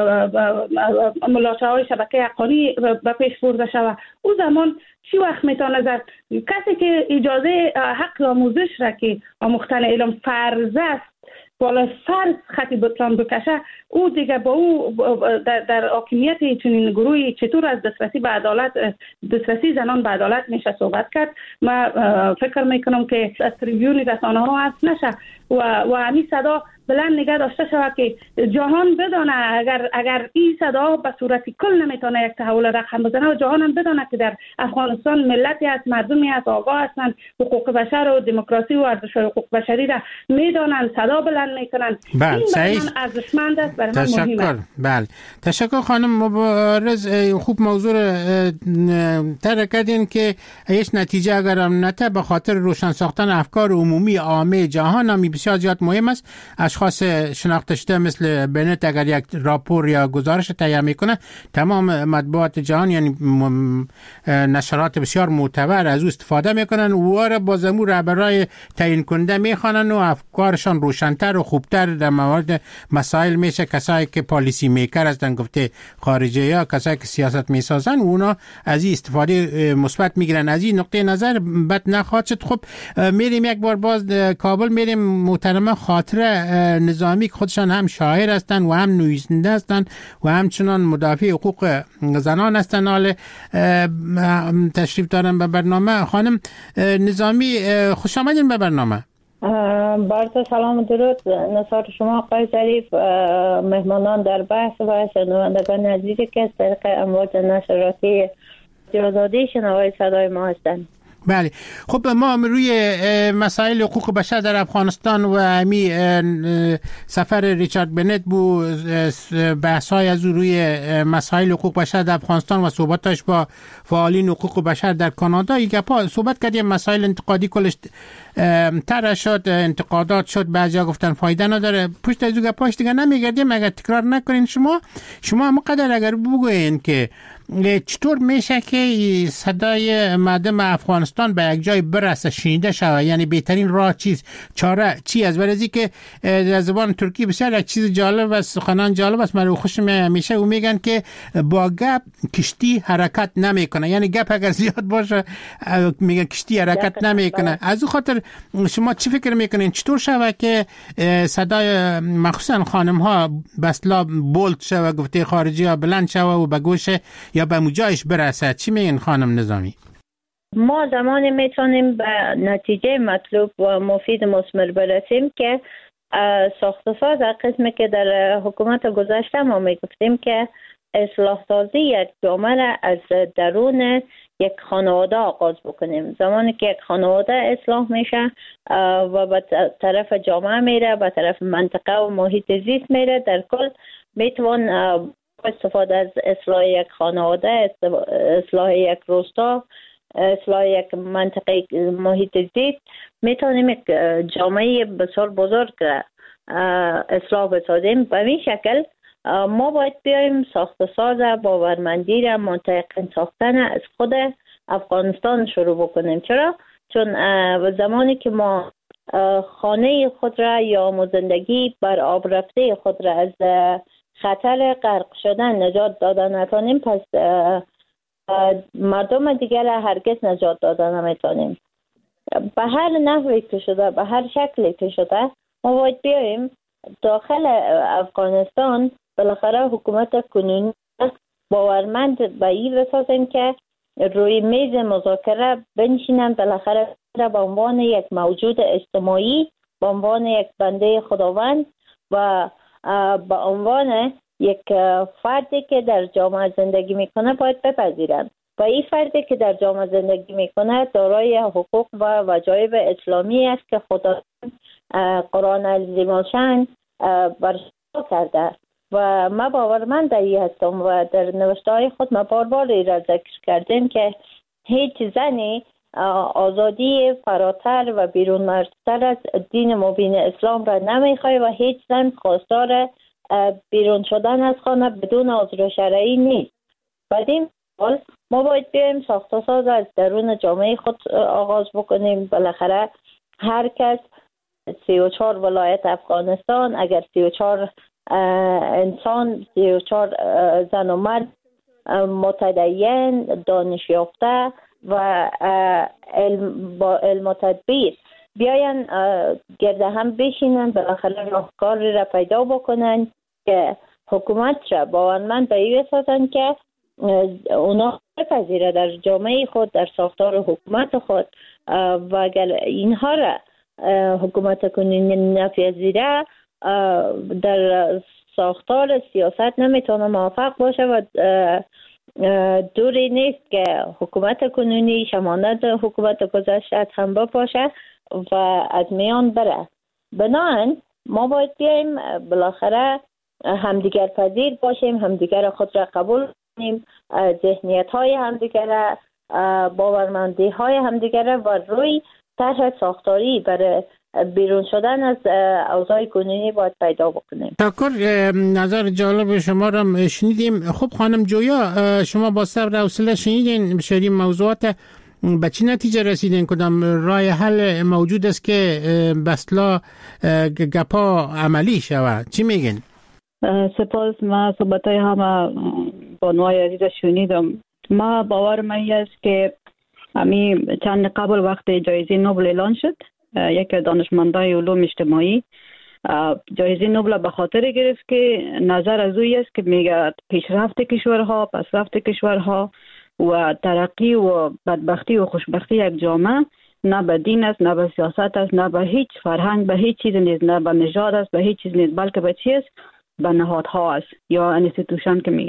ملاچه‌های شبکه حقانی به پیش برده شود، او زمان چی وقت میتونه زد؟ کسی که اجازه حق آموزش را که آموختن علم فرض است بالا فرض خطی بطلان بکشه، او دیگه با او در, در حاکمیت چنین گروهی چطور از دسترسی به عدالت، دسترسی زنان به عدالت میشه صحبت کرد؟ ما فکر میکنم که از تریبیون رسانه ها هست نشه و و همین صدا بلند نگه داشته شود که جهان بدانه اگر اگر این صدا به صورت کل نمیتونه یک تحول رقم بزنه و جهان هم بدانه که در افغانستان ملتی از مردمی از آگاه هستند، حقوق بشر و دموکراسی و ارزش حقوق بشری را میدانند، صدا بلند میکنند. بله، این برای من ارزشمند است، برای من مهم است. بله، تشکر خانم مبارز. خوب موضوع تر کردین که هیچ نتیجه اگر هم نته به خاطر روشن ساختن افکار عمومی عامه جهان هم بسیار زیاد مهم است. اشخاص شناخته شده مثل بنت اگر یک راپور یا گزارش تهیه میکنه، تمام مطبوعات جهان یعنی نشرات بسیار معتبر از او استفاده میکنن و او را با زمو رهبرای تعیین کننده میخوانن و افکارشان روشن‌تر و خوبتر در مورد مسائل میشه. کسایی که پالیسی میکر هستن، گفته خارجه یا کسایی که سیاست میسازن، اونا از این استفاده مثبت میگیرن. از این نقطه نظر بد نخواهد شد. خب میریم یک بار باز کابل، میریم محترمه خاطره نظامی که خودشان هم شاعر هستند و هم نویسنده هستند و همچنان مدافع حقوق زنان هستند، حال تشریف دارن به برنامه. خانم نظامی خوش آمدین به برنامه. بارت سلام و درود نصار شما آقای ظریف، مهمانان در بحث و شنوندگان عزیزی که از طریق امواج نشراتی رادیو آزادی شنوای صدای ما هستند. بله خب ما روی مسائل حقوق بشر در افغانستان و همی سفر ریچارد بنت بود، بحث‌های از روی مسائل حقوق بشر در افغانستان و صحبتاش با فعالین حقوق بشر در کانادا یک پا صحبت کردیم. مسائل انتقادی کلش طرح شد، انتقادات شد، بعضیا گفتن فایده نداره. پشت از گپاش دیگه نمیگردیم. اگر تکرار نکنین شما شما مقدر اگر بگوین که چطور میشه که صدای مردم افغانستان به یک جای برسه، شنیده شود، یعنی بهترین راه چیز چاره چی است؟ برای که در زبان ترکی بسیار یک چیز جالب است، سخنان جالب است، من خوش میشه و میگن که با گپ کشتی حرکت نمیکنه، یعنی گپ اگر زیاد باشه میگن کشتی حرکت نمیکنه. از خاطر شما چی فکر میکنین چطور شود که صدای مخصوصا خانم ها بسلا بولد شود، گفته خارجی ها بلند شود و به گوش یا به مجایش برسه؟ چی میگن خانم نظامی؟ ما زمانی میتونیم به نتیجه مطلوب و مفید مثمر برسیم که ساخت ساز قسمی که در حکومت گذشته ما میگفتیم که اصلاح سازی یک جامعه را از درون یک خانواده آغاز بکنیم. زمانی که یک خانواده اصلاح میشه و به طرف جامعه میره، به طرف منطقه و محیط زیست میره، در کل میتوان استفاده از اصلاح یک خانواده، اصلاح یک روستا، اصلاح یک منطقه محیط زیست، میتونیم یک جامعه بسیار بزرگ اصلاح بسازیم. به این شکل ما باید بیایم ساخت ساز باورمندی را منطقه ساختن از خود افغانستان شروع بکنیم. چرا؟ چون زمانی که ما خانه خود را یا زندگی بر آب رفته خود را از خطر غرق شدن نجات دادن نتونیم، پس مردم دیگر را هرگز نجات دادن نمیتونیم. به هر نحوی که شده، به هر شکلی که شده، ما باید بیاییم داخل افغانستان بالاخره حکومت کنونی باورمند به این بسازیم که روی میز مذاکره بنشینن، بالاخره به عنوان یک موجود اجتماعی، به عنوان یک بنده خداوند و به عنوان یک فردی که در جامعه زندگی میکنه باید بپذیرند. و این فردی که در جامعه زندگی میکنه دارای حقوق و وجایب اسلامی است که خدا قرآن عظیم الشان برشا کرده و ما باورمند در این هستم و در نوشته های خود ما بار بار را ذکر کردیم که هیچ زنی آزادی فراتر و بیرون مرزتر از دین مبین اسلام را نمیخواد و هیچ زن خواستار بیرون شدن از خانه بدون عذر شرعی نیست. بعد این حال ما باید بیایم ساخت ساز از درون جامعه خود آغاز بکنیم. بالاخره هر کس سی و چهار ولایت افغانستان، اگر سی و چهار انسان، سی و چهار زن و مرد متدین، دانش یافته و علم با علم و تدبیر بیاین گرده هم بشینن، بالاخره راهکار را پیدا بکنن که حکومت را باورمند به این بسازن که اونا بپذیره در جامعه خود، در ساختار حکومت خود و اگر اینها را حکومت کنونی نپذیره در ساختار سیاست نمیتونه موفق باشه و دوری نیست که حکومت کنونی شمانت حکومت گذشته هم بپاشه و از میان بره. بنابراین ما باید بیاییم بالاخره همدیگر پذیر باشیم، همدیگر خود را قبول کنیم، ذهنیت های همدیگر، باورمندی های همدیگر و روی طرح ساختاری برای بیرون شدن از اوضاع کنونی باید پیدا بکنیم. تشکر، نظر جالب شما را شنیدیم. خب خانم جویا، شما با صبر و حوصله شنیدین بسیاری موضوعات، به چه نتیجه رسیدین؟ کدام راه حل موجود است که بسلا گپا عملی شود؟ چی میگین؟ سپاس. ما صحبتای همه بانوای عزیز شنیدم. ما باور من است که امی چند قبل وقت جایزه نوبل اعلان شد، یک دانشمندای علوم اجتماعی جایزه نوبل به خاطر گرفت که نظر از اوی است که میگه پیشرفت کشورها، پسرفت کشورها و ترقی و بدبختی و خوشبختی یک جامعه نه به دین است، نه به سیاست است، نه به هیچ فرهنگ، به هیچ چیز نیست، نه به نژاد است، به هیچ چیز نیست، بلکه به چی است؟ به نهادها است یا انستیتوشن که میگیم.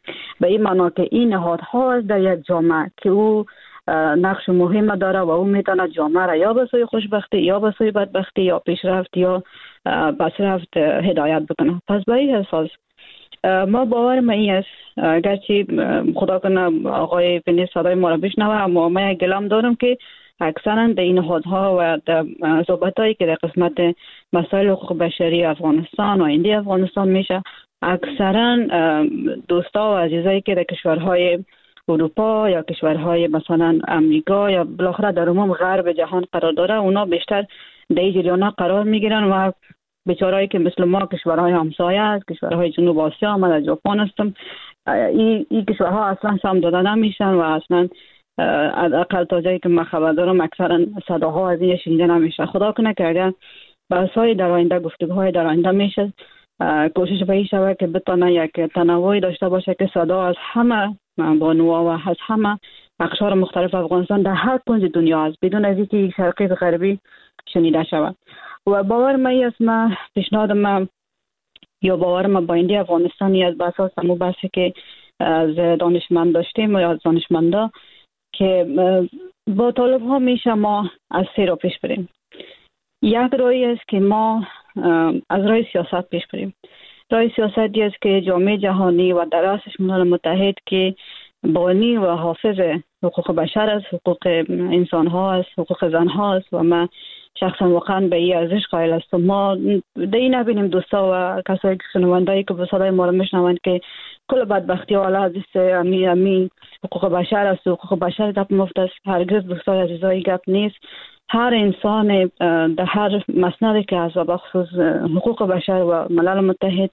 به این معنا که این نهادها است در یک جامعه که او نقش مهم داره و او میتونه جامعه را یا به سوی خوشبختی یا به سوی بدبختی یا پیشرفت یا پسرفت هدایت بکنه. پس به این اساس ما باور ما این است، اگرچه خدا کنه آقای بنی صدای ما را بشنوه، اما ما یک گلم دارم که اکثرا در این نهادها و در صحبتایی که در قسمت مسائل حقوق بشری افغانستان و آینده افغانستان میشه، اکثرا دوستا و عزیزایی که در کشورهای اروپا یا کشورهای مثلا امریکا یا بالاخره در عموم غرب جهان قرار داره، اونا بیشتر در این جریان قرار میگیرن و بیچارهایی که مثل ما کشورهای همسایه است، کشورهای جنوب آسیا، من در ژاپن هستم، این این کشورها اصلا سهم داده نمیشن و اصلا اقل تا جایی که من خبر دارم اکثرا صداها از این شنیده نمیشه. خدا کنه که اگر بحث‌های در آینده، گفتگوهای در آینده میشه، کوشش به این شود که بتونه یک تنوعی داشته باشه که صدا از همه بانوها و از همه اقشار مختلف افغانستان در هر کنج دنیا است، بدون از اینکه شرقی و غربی شنیده شود. و باور من است، من پیشنهاد من یا باور من با آینده افغانستانی از بحث همون بحثی که از دانشمند داشتیم و از دانشمندا که با طالب ها میشه ما از سه را پیش بریم. یک راهی است که ما از راه سیاست پیش بریم. راه سیاستی است که جامعه جهانی و در رأسش ملل متحد که بانی و حافظ حقوق بشر است، حقوق انسان ها است، حقوق زن ها است و من شخصا واقعا به این ارزش قائل هستم. ما دی نبینیم دوستا و کسایی که شنوندهایی که به صدای ما رو میشنوند که کل بدبختی و علاوه امی امی حقوق بشر است، حقوق بشر گپ مفت است. هرگز دوستای عزیزای گپ نیست. هر انسان در هر مسندی که از بخصوص حقوق بشر و ملل متحد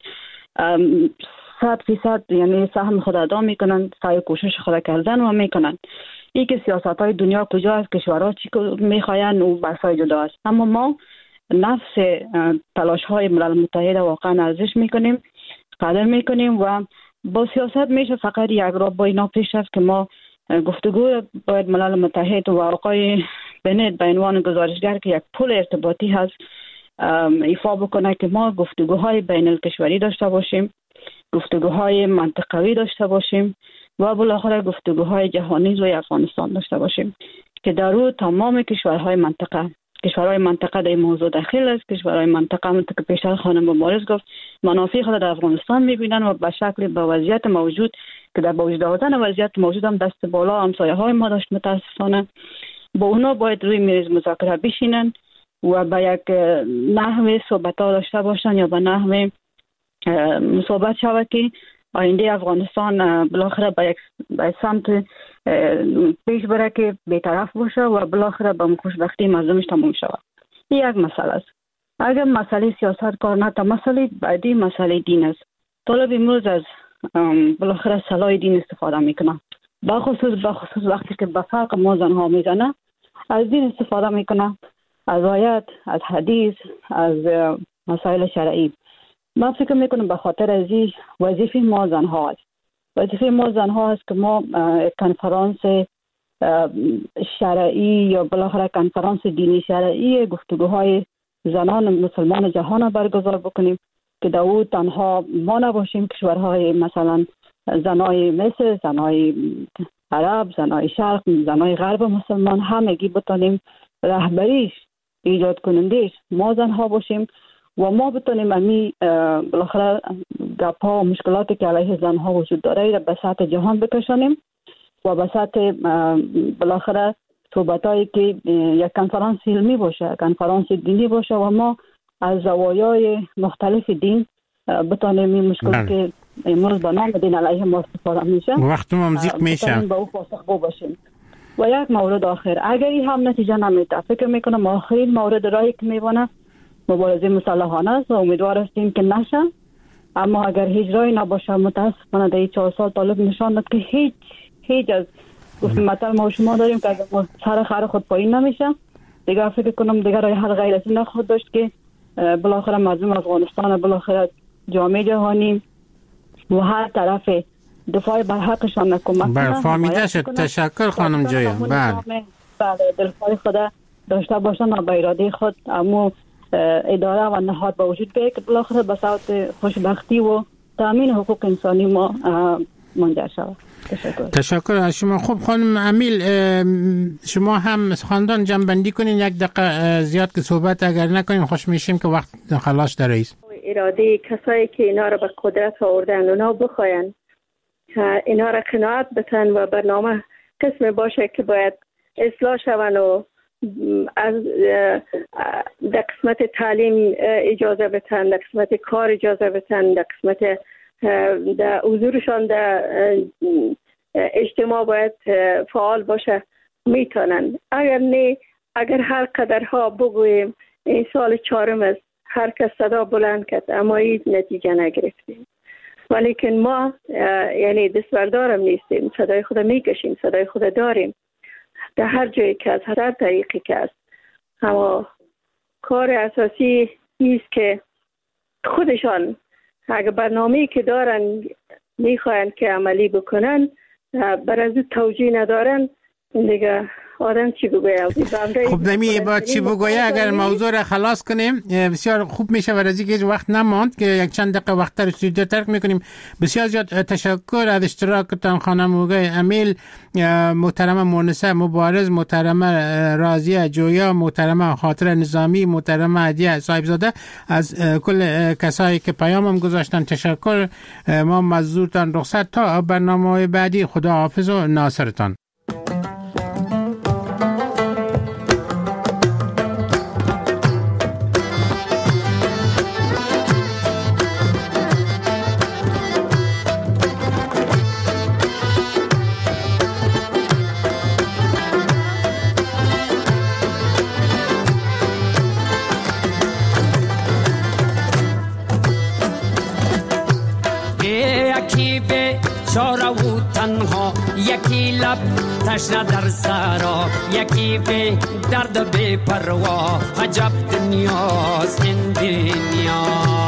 صد فیصد یعنی سهم خود ادا میکنن، سعی کوشش خود کردن و میکنن. این که سیاست های دنیا کجا است، کشورها چی میخواین و بحثای جدا است، اما ما نفس تلاش های ملل متحد واقعا ارزش میکنیم، قدر میکنیم و با سیاست میشه فقط یک راه با اینا پیش رفت که ما گفتگو باید ملل متحد و آقای بنت به عنوان گزارشگر که یک پل ارتباطی هست ایفا بکنه که ما گفتگوهای بین الکشوری داشته باشیم، گفتگوهای منطقوی داشته باشیم و بالاخره گفتگوهای جهانی روی افغانستان داشته باشیم که در او تمام کشورهای منطقه کشورهای منطقه در این موضوع داخل است. کشورهای منطقه منطقه که پیشتر خانم مبارز گفت منافع خود در افغانستان میبینن و به شکل به وضعیت موجود که در وجود آوردن وضعیت موجود هم دست بالا همسایه های ما داشت متاسفانه. با اونا باید روی میز مذاکره بشینن و به یک نحوه صحبت ها داشته باشن یا به نحوه صحبت شود که آینده افغانستان بالاخره به یک به سمت پیش بره که بی‌طرف باشه و بالاخره به خوشبختی مردمش تمام شود. این یک مسئله است. اگر مسئله سیاست کار نه، تا مسئله بعدی مسئله دین است. طالب امروز از بالاخره سلاح دین استفاده میکنه، با خصوص با خصوص وقتی که به فرق ما زنها میزنه از دین استفاده میکنه، از آیات، از حدیث، از مسائل شرعی. من فکر میکنم به خاطر از این وظیفه ما زنها است. وظیفه ما زنها است که ما کنفرانس شرعی یا بالاخره کنفرانس دینی شرعی گفتگوهای زنان مسلمان جهان را برگزار بکنیم که در او تنها ما نباشیم، کشورهای مثلا زنای مصر، زنای عرب، زنای شرق، زنای غرب مسلمان همگی بتونیم رهبریش ایجاد کنندش ما زنها باشیم و ما بتونیم امی بالاخره گپ‌ها و مشکلاتی که علیه زنها وجود داره را به سطح جهان بکشانیم و به سطح بالاخره صحبتایی که یک کنفرانس علمی باشه، کنفرانس دینی باشه و ما از زوایای مختلف دین بتونیم این مشکل که امروز با نام دین علیه ما استفاده میشه وقت موزیک میشه با او پاسخگو باشیم. و یک مورد آخر، اگر این هم نتیجه نمیده، فکر میکنم آخرین مورد راهی که میبونه مبارزه مسلحانه است و امیدوار هستیم که نشه. اما اگر هیچ راهی نباشه، متاسفانه در این چهار سال طالب نشان داد که هیچ هیچ از گفت مثلا ما شما داریم که اگر سر خر خود پایین نمیشه دیگه، فکر کنم دیگه راه حل غیر از این نخواهد داشت که بالاخره مردم افغانستان، بالاخره جامعه جهانی و هر طرف دفاع بر حقشان نکمک بله فهمیده شد. تشکر خانم جویا. بله بله دلخواه خود داشته باشن و به اراده خود اما اداره و نهاد با وجود بیاید که بالاخره به صورت خوشبختی و تامین حقوق انسانی ما منجر شود. تشکر. تشکر از شما. خب خانم امیل، شما هم خاندان جنبندی کنین یک دقیقه زیاد که صحبت اگر نکنیم خوش میشیم که وقت خلاص در رئیس. اراده کسایی که اینا رو به قدرت آوردن اونا بخواین اینا را قناعت بتن و برنامه قسم باشه که باید اصلاح شون و از در قسمت تعلیم اجازه بتن، در قسمت کار اجازه بتن، در قسمت در حضورشان در اجتماع باید فعال باشه میتونن. اگر نه، اگر هر قدرها بگوییم این سال چهارم است، هر کس صدا بلند کرد اما این نتیجه نگرفتیم. ولیکن ما یعنی دستبردارم نیستیم، صدای خود میکشیم، صدای خود داریم در هر جایی که از هر طریقی که است. اما کار اساسی نیست که خودشان اگر برنامه‌ای که دارن میخواین که عملی بکنن بر از توجیه ندارن دیگه آدم چی بگوید؟ خب نمی با چی بگوید اگر موضوع را خلاص کنیم بسیار خوب میشه و از اینکه وقت نماند که یک چند دقیقه وقت رو استودیو ترک میکنیم. بسیار زیاد تشکر از اشتراکتان خانم موگای امیل، محترمه مونسه مبارز، محترمه راضیه جویا، محترمه خاطر نظامی، محترمه عدیه صاحبزاده، از کل کسایی که پیامم گذاشتن تشکر. ما مزدورتان رخصت تا برنامه بعدی. خدا حافظ و ناصرتان. یکی لب تشنه در سرا، یکی به درد و بی پروا، عجب دنیاست این دنیا.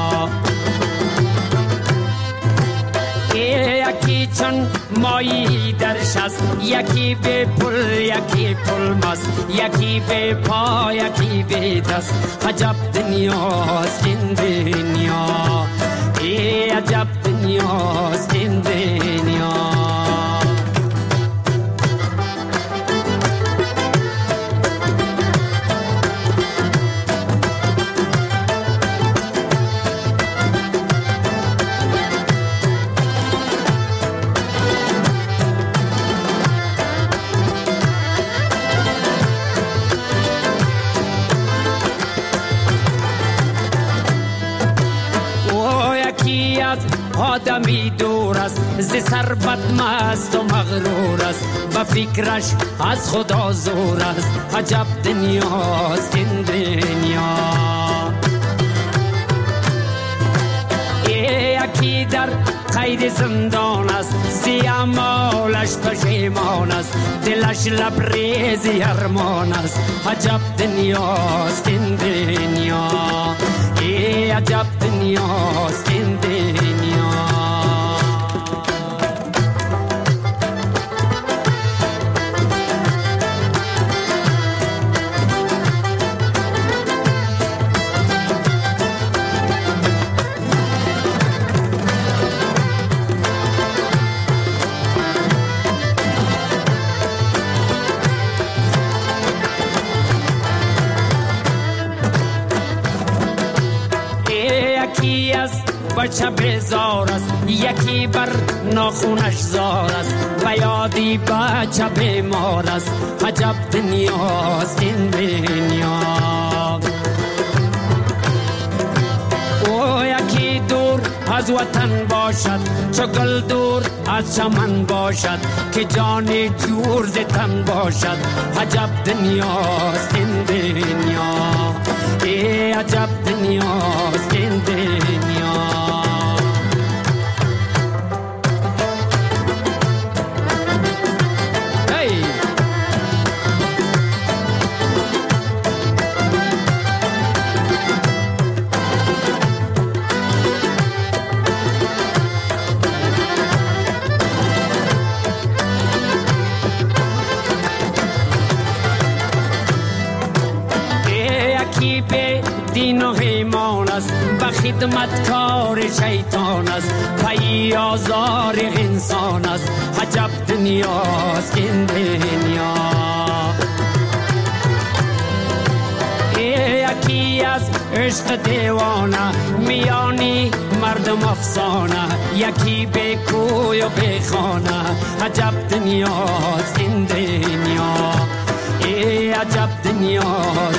یکی چون مایی در شست، یکی به پل، یکی پل مست، یکی به پا، یکی به دست، عجب دنیاست این دنیا. ای عجب دنیاست این دنیا. آدمی دور است ز ثروت مست و مغرور است، و فکرش از خدا زور است، عجب دنیاست این دنیا. یکی در قید زندان است، زی اعمالش پشیمان است، دلش لبریزی ارمان است، عجب دنیاست این دنیا. ای عجب دنیاست این دنیا. بچه بیزار است، یکی بر ناخونش زار است، و یادی بچه بیمار است، عجب دنیاست این دنیا. او یکی دور از وطن باشد، چو گل دور از چمن باشد، که جان جور ز تن باشد، عجب دنیاست این دنیا. ای عجب دنیاست این دنیا. دین و ایمان است، بخی خدمتکار شیطان است، پی آزار انسان است. عجب دنیاست این دنیا. یکی از عشق دیوانه میانی مردم افسانه، یکی به کوی و به خانه. عجب دنیاست این دنیا، ای عجب دنیاست